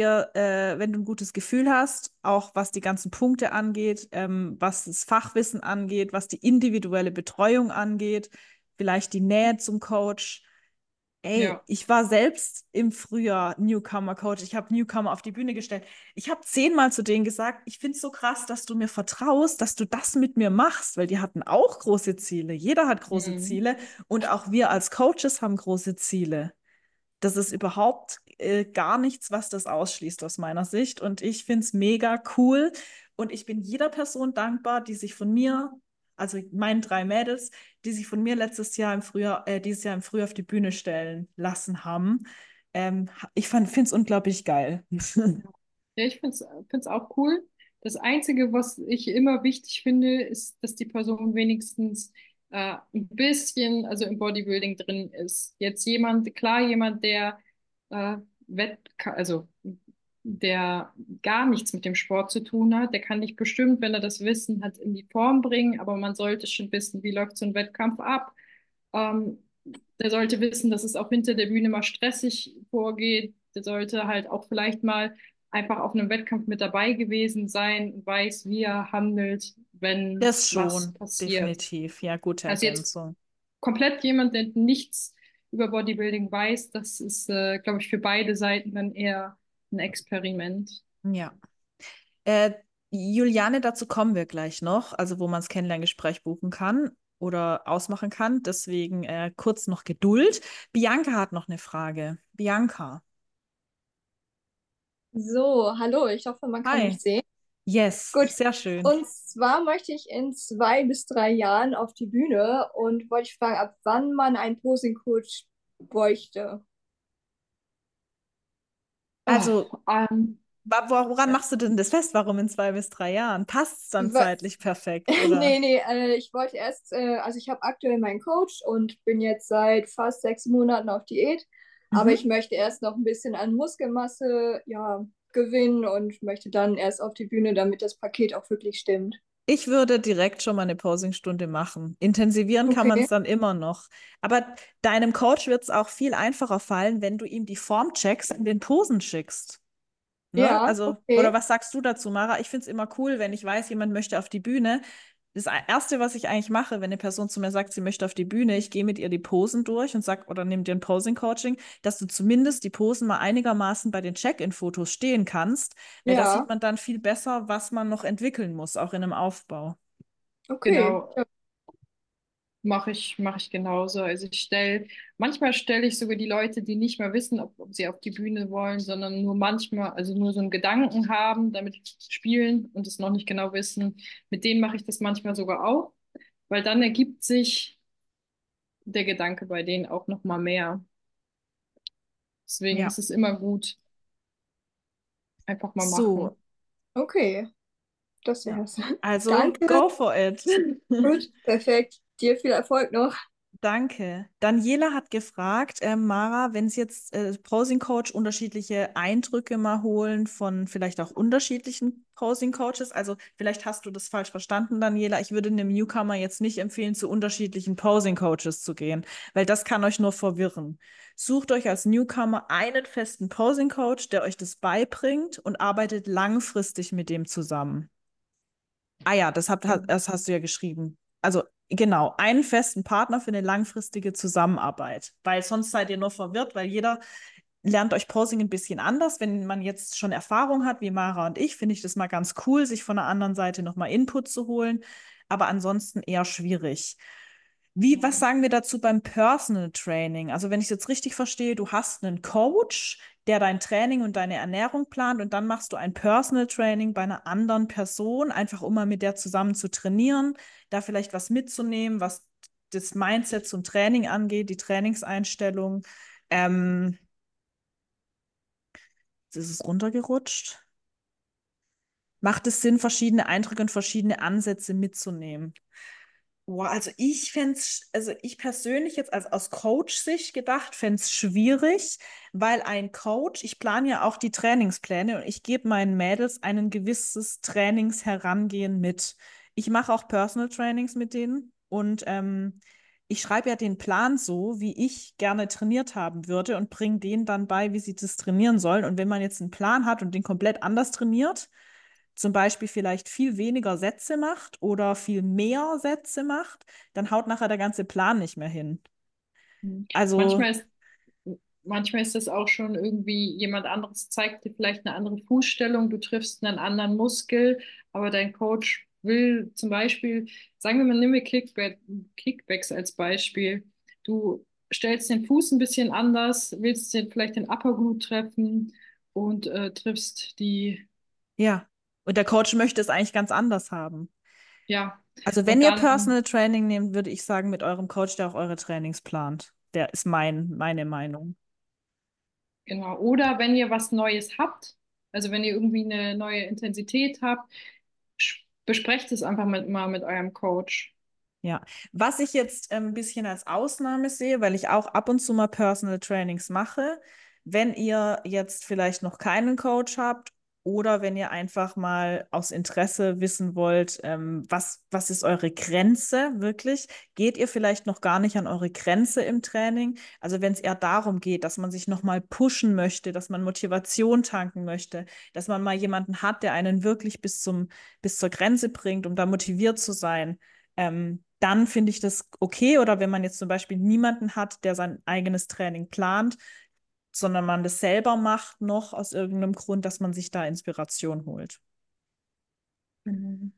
wenn du ein gutes Gefühl hast, auch was die ganzen Punkte angeht, was das Fachwissen angeht, was die individuelle Betreuung angeht, vielleicht die Nähe zum Coach. Ey, Ja, ich war selbst im Frühjahr Newcomer-Coach. Ich habe Newcomer auf die Bühne gestellt. Ich habe 10-mal zu denen gesagt, ich finde es so krass, dass du mir vertraust, dass du das mit mir machst, weil die hatten auch große Ziele. Jeder hat große hm, Ziele und auch wir als Coaches haben große Ziele. Das ist überhaupt gar nichts, was das ausschließt aus meiner Sicht. Und ich finde es mega cool. Und ich bin jeder Person dankbar, die sich von mir, also meinen 3 Mädels, die sich von mir dieses Jahr im Frühjahr auf die Bühne stellen lassen haben. Finde es unglaublich geil. ja, ich find's auch cool. Das Einzige, was ich immer wichtig finde, ist, dass die Person wenigstens ein bisschen, also im Bodybuilding drin ist. Jetzt jemand, der äh, also der gar nichts mit dem Sport zu tun hat, der kann dich bestimmt, wenn er das Wissen hat, in die Form bringen, aber man sollte schon wissen, wie läuft so ein Wettkampf ab. Ähm, Der sollte wissen, dass es auch hinter der Bühne mal stressig vorgeht. Der sollte halt auch vielleicht mal einfach auf einem Wettkampf mit dabei gewesen sein und weiß, wie er handelt, wenn Das was schon, passiert. definitiv. Ja, gute Also jetzt Ergänzung. komplett jemand, der nichts über Bodybuilding weiß, das ist, glaube ich, für beide Seiten dann eher ein Experiment. Ja. Äh, Juliane, dazu kommen wir gleich noch, also wo man das Kennenlerngespräch buchen kann oder ausmachen kann. Deswegen kurz noch Geduld. Bianca hat noch eine Frage. Bianca. So, hallo, ich hoffe, man kann Hi. mich sehen. Yes, Gut, sehr schön. und zwar möchte ich in 2 bis 3 Jahren auf die Bühne und wollte ich fragen, ab wann man einen Posing-Coach bräuchte. Also, Oh, ähm, woran Ja. machst du denn das fest? Warum in 2 bis 3 Jahren? Passt es dann Wa- zeitlich perfekt, oder? Nee, ich wollte erst, also ich habe aktuell meinen Coach und bin jetzt seit fast 6 Monaten auf Diät, aber ich Mhm. möchte erst noch ein bisschen an Muskelmasse, ja, gewinnen und möchte dann erst auf die Bühne, damit das Paket auch wirklich stimmt. Ich würde direkt schon mal eine Posingstunde machen. Intensivieren kann man es Okay. dann immer noch. Aber deinem Coach wird es auch viel einfacher fallen, wenn du ihm die Formchecks in den Posen schickst. Ne? Ja, Also, oder okay. was sagst du dazu, Mara? Ich finde es immer cool, wenn ich weiß, jemand möchte auf die Bühne. Das Erste, was ich eigentlich mache, wenn eine Person zu mir sagt, sie möchte auf die Bühne, ich gehe mit ihr die Posen durch und sag, oder nimm dir ein Posing-Coaching, dass du zumindest die Posen mal einigermaßen bei den Check-in-Fotos stehen kannst, weil da sieht Ja, man dann viel besser, was man noch entwickeln muss, auch in einem Aufbau. okay. genau. Mache ich genauso. Also manchmal stelle ich sogar die Leute, die nicht mehr wissen, ob sie auf die Bühne wollen, sondern nur manchmal, also nur so einen Gedanken haben, damit spielen und es noch nicht genau wissen. Mit denen mache ich das manchmal sogar auch, weil dann ergibt sich der Gedanke bei denen auch noch mal mehr. Deswegen Ja. ist es immer gut, einfach mal machen. So, Okay, das ja. wär's. Also, Danke. go for it. Gut, perfekt. Dir viel Erfolg noch. Danke. Daniela hat gefragt, Mara, wenn Sie jetzt Posing Coach unterschiedliche Eindrücke mal holen von vielleicht auch unterschiedlichen Posing Coaches. Also vielleicht hast du das falsch verstanden, Daniela. Ich würde einem Newcomer jetzt nicht empfehlen, zu unterschiedlichen Posing Coaches zu gehen, weil das kann euch nur verwirren. Sucht euch als Newcomer einen festen Posing Coach, der euch das beibringt und arbeitet langfristig mit dem zusammen. Ah ja, das hast du ja geschrieben. Also genau, einen festen Partner für eine langfristige Zusammenarbeit, weil sonst seid ihr nur verwirrt, weil jeder lernt euch Posing ein bisschen anders. Wenn man jetzt schon Erfahrung hat, wie Mara und ich, finde ich das mal ganz cool, sich von der anderen Seite nochmal Input zu holen, aber ansonsten eher schwierig. Was sagen wir dazu beim Personal Training? Also wenn ich es jetzt richtig verstehe, du hast einen Coach, der dein Training und deine Ernährung plant und dann machst du ein Personal Training bei einer anderen Person, einfach um mal mit der zusammen zu trainieren, da vielleicht was mitzunehmen, was das Mindset zum Training angeht, die Trainingseinstellung. Ähm, Jetzt ist es runtergerutscht. Macht es Sinn, verschiedene Eindrücke und verschiedene Ansätze mitzunehmen? Boah, also ich persönlich jetzt als aus Coach-Sicht gedacht, fände es schwierig, weil ein Coach, ich plane ja auch die Trainingspläne und ich gebe meinen Mädels ein gewisses Trainingsherangehen mit. Ich mache auch Personal Trainings mit denen und ich schreibe ja den Plan so, wie ich gerne trainiert haben würde und bringe denen dann bei, wie sie das trainieren sollen. Und wenn man jetzt einen Plan hat und den komplett anders trainiert, zum Beispiel vielleicht viel weniger Sätze macht oder viel mehr Sätze macht, dann haut nachher der ganze Plan nicht mehr hin. Mhm. Also, Manchmal ist, manchmal ist das auch schon irgendwie, jemand anderes zeigt dir vielleicht eine andere Fußstellung, du triffst einen anderen Muskel, aber dein Coach will zum Beispiel, sagen wir mal, nimm mir Kickbacks als Beispiel. Du stellst den Fuß ein bisschen anders, willst vielleicht den Upper Glute treffen und triffst die, ja. Und der Coach möchte es eigentlich ganz anders haben. ja, Also, wenn und ihr dann, Personal Training nehmt, würde ich sagen, mit eurem Coach, der auch eure Trainings plant. Der ist meine Meinung. genau. Oder wenn ihr was Neues habt, also wenn ihr irgendwie eine neue Intensität habt, besprecht es einfach mal mit eurem Coach. Ja, was ich jetzt ein bisschen als Ausnahme sehe, weil ich auch ab und zu mal Personal Trainings mache, wenn ihr jetzt vielleicht noch keinen Coach habt oder wenn ihr einfach mal aus Interesse wissen wollt, was ist eure Grenze wirklich, geht ihr vielleicht noch gar nicht an eure Grenze im Training? Also wenn es eher darum geht, dass man sich noch mal pushen möchte, dass man Motivation tanken möchte, dass man mal jemanden hat, der einen wirklich bis zur Grenze bringt, um da motiviert zu sein, dann finde ich das okay. Oder wenn man jetzt zum Beispiel niemanden hat, der sein eigenes Training plant, sondern man das selber macht, noch aus irgendeinem Grund, dass man sich da Inspiration holt. Mhm.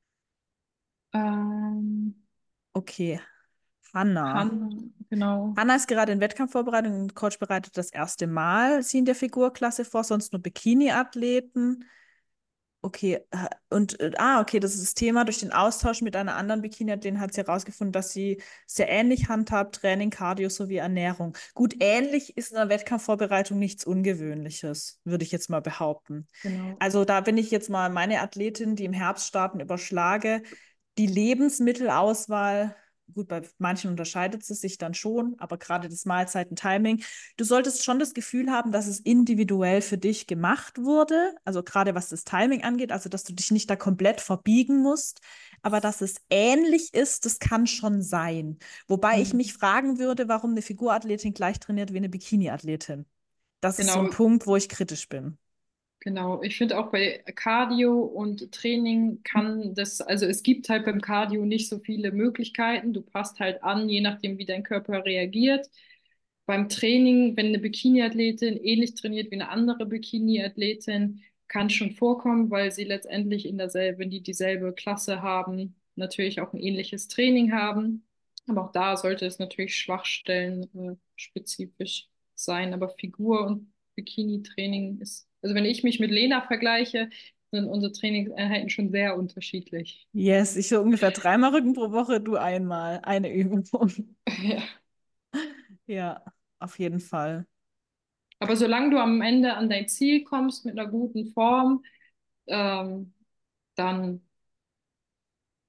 Ähm, Okay, Hanna. Hanna, genau. Hanna ist gerade in Wettkampfvorbereitung und Coach bereitet das erste Mal sie in der Figurklasse vor, sonst nur Bikini-Athleten. Okay, okay, das ist das Thema. Durch den Austausch mit einer anderen Bikini-Athletin hat sie herausgefunden, dass sie sehr ähnlich handhabt, Training, Cardio sowie Ernährung. Gut, ähnlich ist in der Wettkampfvorbereitung nichts Ungewöhnliches, würde ich jetzt mal behaupten. Genau. Also da bin ich jetzt mal meine Athletin, die im Herbst starten, überschlage. Die Lebensmittelauswahl, gut, bei manchen unterscheidet es sich dann schon, aber gerade das Mahlzeiten-Timing, du solltest schon das Gefühl haben, dass es individuell für dich gemacht wurde, also gerade was das Timing angeht, also dass du dich nicht da komplett verbiegen musst, aber dass es ähnlich ist, das kann schon sein. Wobei ich mich Mhm. fragen würde, warum eine Figurathletin gleich trainiert wie eine Bikini-Athletin. Das ist so ein Genau, Punkt, wo ich kritisch bin. genau. Ich finde auch bei Cardio und Training kann das, also es gibt halt beim Cardio nicht so viele Möglichkeiten. Du passt halt an, je nachdem, wie dein Körper reagiert. Beim Training, wenn eine Bikini-Athletin ähnlich trainiert wie eine andere Bikini-Athletin, kann schon vorkommen, weil sie letztendlich wenn die dieselbe Klasse haben, natürlich auch ein ähnliches Training haben. Aber auch da sollte es natürlich Schwachstellen spezifisch sein. Aber Figur- und Bikini-Training ist, also wenn ich mich mit Lena vergleiche, sind unsere Trainingseinheiten schon sehr unterschiedlich. Yes, ich so ungefähr dreimal Rücken pro Woche, du einmal, eine Übung. Ja. Ja, auf jeden Fall. Aber solange du am Ende an dein Ziel kommst mit einer guten Form, ähm, dann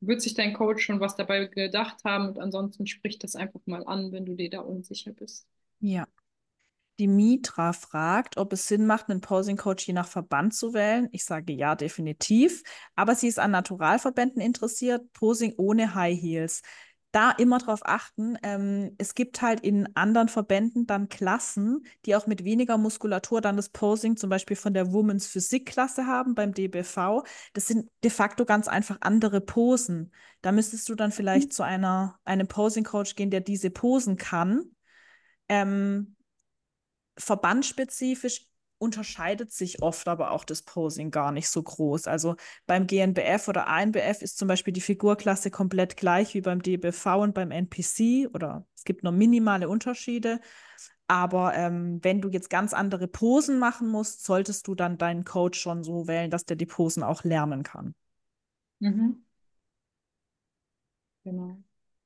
wird sich dein Coach schon was dabei gedacht haben und ansonsten sprich das einfach mal an, wenn du dir da unsicher bist. Ja. Die Mitra fragt, ob es Sinn macht, einen Posing Coach je nach Verband zu wählen. Ich sage ja, definitiv. Aber sie ist an Naturalverbänden interessiert, Posing ohne High Heels. Da immer darauf achten, es gibt halt in anderen Verbänden dann Klassen, die auch mit weniger Muskulatur dann das Posing zum Beispiel von der Women's Physik-Klasse haben beim DBV. Das sind de facto ganz einfach andere Posen. Da müsstest du dann vielleicht zu einem Posing Coach gehen, der diese Posen kann. Ähm, Verbandspezifisch unterscheidet sich oft aber auch das Posing gar nicht so groß. Also beim GNBF oder ANBF ist zum Beispiel die Figurklasse komplett gleich wie beim DBV und beim NPC oder es gibt nur minimale Unterschiede. Aber wenn du jetzt ganz andere Posen machen musst, solltest du dann deinen Coach schon so wählen, dass der die Posen auch lernen kann. Mhm. Genau.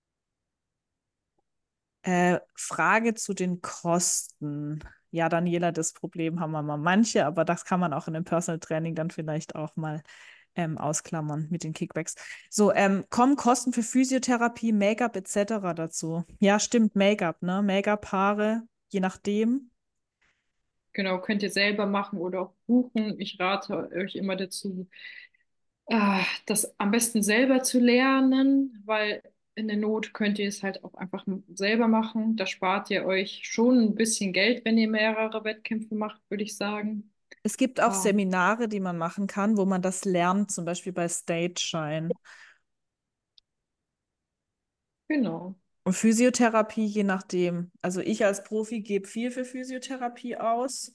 Frage zu den Kosten. Ja, Daniela, das Problem haben wir mal manche, aber das kann man auch in einem Personal Training dann vielleicht auch mal ausklammern mit den Kickbacks. So, kommen Kosten für Physiotherapie, Make-up etc. dazu? Ja, stimmt, Make-up, ne? Make-up-Paare, je nachdem. Genau, könnt ihr selber machen oder auch buchen. Ich rate euch immer dazu, das am besten selber zu lernen, weil in der Not könnt ihr es halt auch einfach selber machen. Da spart ihr euch schon ein bisschen Geld, wenn ihr mehrere Wettkämpfe macht, würde ich sagen. Es gibt auch Ah, Seminare, die man machen kann, wo man das lernt, zum Beispiel bei Stage Shine. genau. Und Physiotherapie, je nachdem. Also ich als Profi gebe viel für Physiotherapie aus,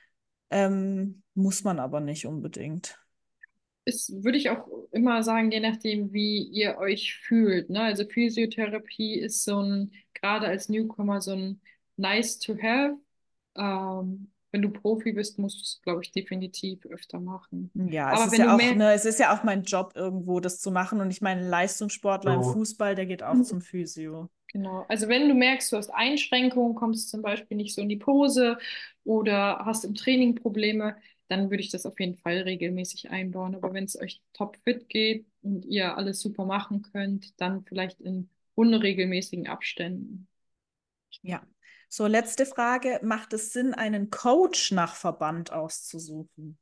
muss man aber nicht unbedingt. Ist, würde ich auch immer sagen, je nachdem, wie ihr euch fühlt, ne? Also Physiotherapie ist so ein, gerade als Newcomer, so ein nice to have. Wenn du Profi bist, musst du es, glaube ich, definitiv öfter machen. Ja, es Aber ist wenn du ja auch, mehr, ne, es ist ja auch mein Job irgendwo, das zu machen. Und ich meine, ein Leistungssportler im Fußball, der geht auch zum Physio. genau, also wenn du merkst, du hast Einschränkungen, kommst zum Beispiel nicht so in die Pose oder hast im Training Probleme, dann würde ich das auf jeden Fall regelmäßig einbauen. Aber wenn es euch topfit geht und ihr alles super machen könnt, dann vielleicht in unregelmäßigen Abständen. Ja. So, letzte Frage. Macht es Sinn, einen Coach nach Verband auszusuchen?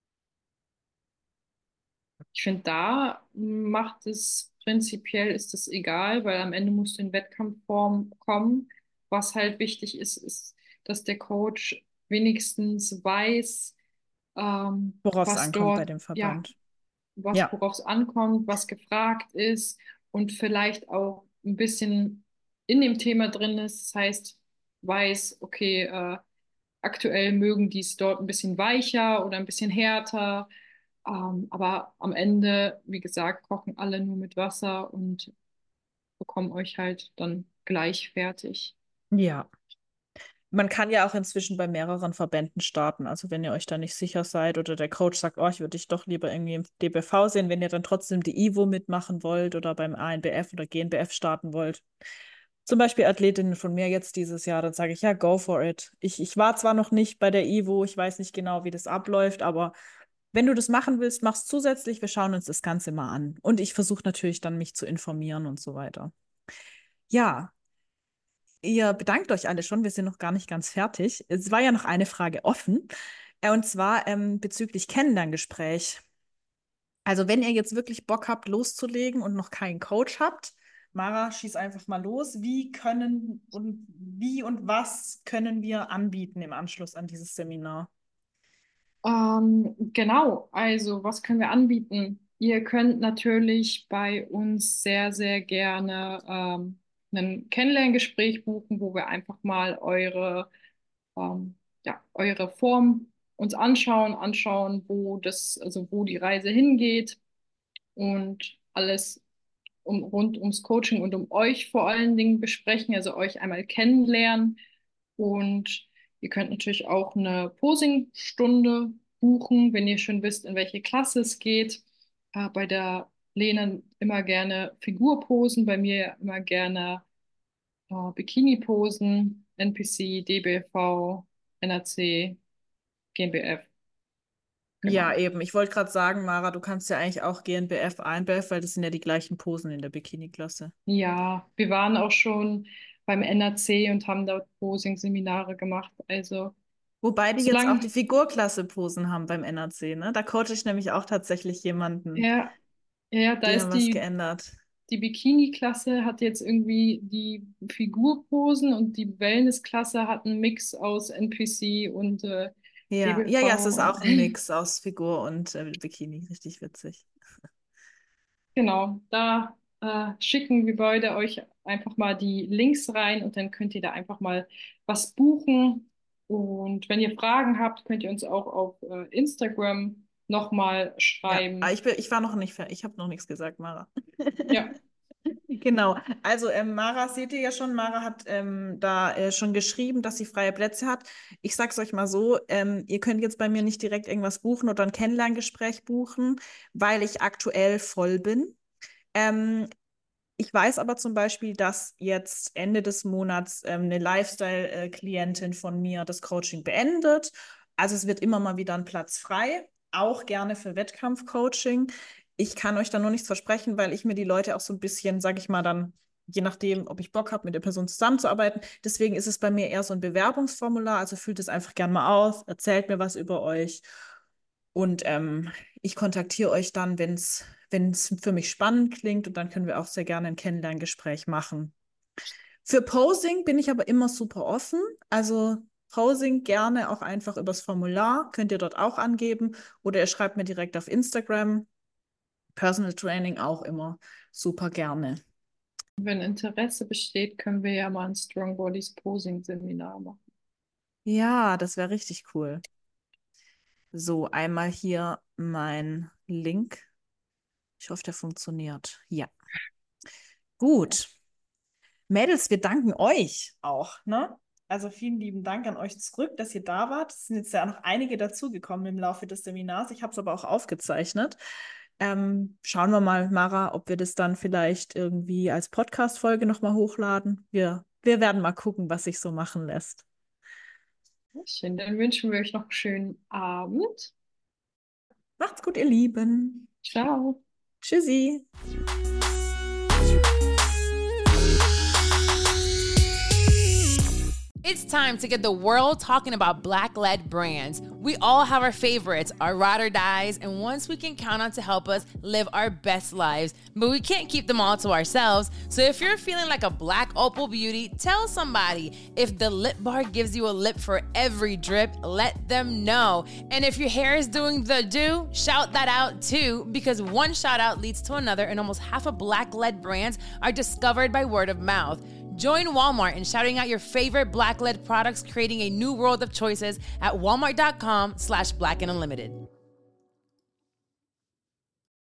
Ich finde, da macht es prinzipiell ist es egal, weil am Ende musst du in Wettkampfform kommen. Was halt wichtig ist, ist, dass der Coach wenigstens weiß, Worauf es was ankommt bei dort, dem ja, Verband. was, Ja. worauf es ankommt, was gefragt ist und vielleicht auch ein bisschen in dem Thema drin ist. Das heißt, weiß, okay, aktuell mögen die es dort ein bisschen weicher oder ein bisschen härter. Aber am Ende, wie gesagt, kochen alle nur mit Wasser und bekommen euch halt dann gleich fertig. Ja. Man kann ja auch inzwischen bei mehreren Verbänden starten. Also wenn ihr euch da nicht sicher seid oder der Coach sagt, oh, ich würde dich doch lieber irgendwie im DBV sehen, wenn ihr dann trotzdem die Ivo mitmachen wollt oder beim ANBF oder GNBF starten wollt. Zum Beispiel Athletinnen von mir jetzt dieses Jahr, dann sage ich, ja, go for it. Ich war zwar noch nicht bei der Ivo, ich weiß nicht genau, wie das abläuft, aber wenn du das machen willst, mach's zusätzlich. Wir schauen uns das Ganze mal an. Und ich versuche natürlich dann, mich zu informieren und so weiter. Ja, ihr bedankt euch alle schon. Wir sind noch gar nicht ganz fertig. Es war ja noch eine Frage offen. Und zwar bezüglich Kennenlerngespräch. Also, wenn ihr jetzt wirklich Bock habt, loszulegen und noch keinen Coach habt, Mara, schieß einfach mal los. Wie und was können wir anbieten im Anschluss an dieses Seminar? Genau, also was können wir anbieten? Ihr könnt natürlich bei uns sehr, sehr gerne ein Kennenlerngespräch buchen, wo wir einfach mal ja, eure Form uns anschauen, wo das, also wo die Reise hingeht und alles rund ums Coaching und um euch vor allen Dingen besprechen, also euch einmal kennenlernen. Und ihr könnt natürlich auch eine Posing-Stunde buchen, wenn ihr schon wisst, in welche Klasse es geht. Bei der Lena immer gerne Figurposen, bei mir immer gerne Bikini-Posen, NPC, DBV, NAC, GmbF. Genau. Ja, eben. Ich wollte gerade sagen, Mara, du kannst ja eigentlich auch GNBF, INBF, weil das sind ja die gleichen Posen in der Bikini-Klasse. Ja, wir waren auch schon beim NAC und haben dort Posing-Seminare gemacht. Also, Wobei die jetzt auch die solange, Figurklasse-Posen haben beim NAC, ne? Da coache ich nämlich auch tatsächlich jemanden. ja, ja, da Die ist haben was geändert. die Bikini-Klasse hat jetzt irgendwie die Figurposen und die Wellness-Klasse hat einen Mix aus NPC und Ja, es DBV. ist auch ein Mix aus Figur und Bikini. Richtig witzig. Genau, da schicken wir beide euch einfach mal die Links rein und dann könnt ihr da einfach mal was buchen. Und wenn ihr Fragen habt, könnt ihr uns auch auf Instagram nochmal Ja, schreiben. ich war noch nicht fertig. Ich habe noch nichts gesagt, Mara. Ja, Genau. Also Mara, seht ihr ja schon, Mara hat da schon geschrieben, dass sie freie Plätze hat. Ich sag's euch mal so, ihr könnt jetzt bei mir nicht direkt irgendwas buchen oder ein Kennenlerngespräch buchen, weil ich aktuell voll bin. Ich weiß aber zum Beispiel, dass jetzt Ende des Monats eine Lifestyle-Klientin von mir das Coaching beendet. Also es wird immer mal wieder ein Platz frei, auch gerne für Wettkampfcoaching. Ich kann euch da nur nichts versprechen, weil ich mir die Leute auch so ein bisschen, sage ich mal, dann, je nachdem, ob ich Bock habe, mit der Person zusammenzuarbeiten. Deswegen ist es bei mir eher so ein Bewerbungsformular. Also füllt es einfach gerne mal aus, erzählt mir was über euch. Und ich kontaktiere euch dann, wenn es für mich spannend klingt. Und dann können wir auch sehr gerne ein Kennenlerngespräch machen. Für Posing bin ich aber immer super offen. Also Posing gerne auch einfach übers Formular. Könnt ihr dort auch angeben. Oder ihr schreibt mir direkt auf Instagram. Personal Training auch immer super gerne. wenn Interesse besteht, können wir ja mal ein Strong Bodies Posing Seminar machen. Ja, das wäre richtig cool. So, einmal hier mein Link. Ich hoffe, der funktioniert. Ja. Gut. Mädels, wir danken euch auch, ne? Also vielen lieben Dank an euch zurück, dass ihr da wart. Es sind jetzt ja noch einige dazugekommen im Laufe des Seminars. Ich habe es aber auch aufgezeichnet. Schauen wir mal, Mara, ob wir das dann vielleicht irgendwie als Podcast-Folge nochmal hochladen. Wir werden mal gucken, was sich so machen lässt. Schön, dann wünschen wir euch noch einen schönen Abend. Macht's gut, ihr Lieben. Ciao. Tschüssi. It's time to get the world talking about Black-led brands. We all have our favorites, our ride or dies, and ones we can count on to help us live our best lives. But we can't keep them all to ourselves. So if you're feeling like a Black Opal beauty, tell somebody. If the lip bar gives you a lip for every drip, let them know. And if your hair is doing the do, shout that out too, because one shout out leads to another, and almost half of Black-led brands are discovered by word of mouth. Join Walmart in shouting out your favorite Black-led products, creating a new world of choices at walmart.com/Black and Unlimited.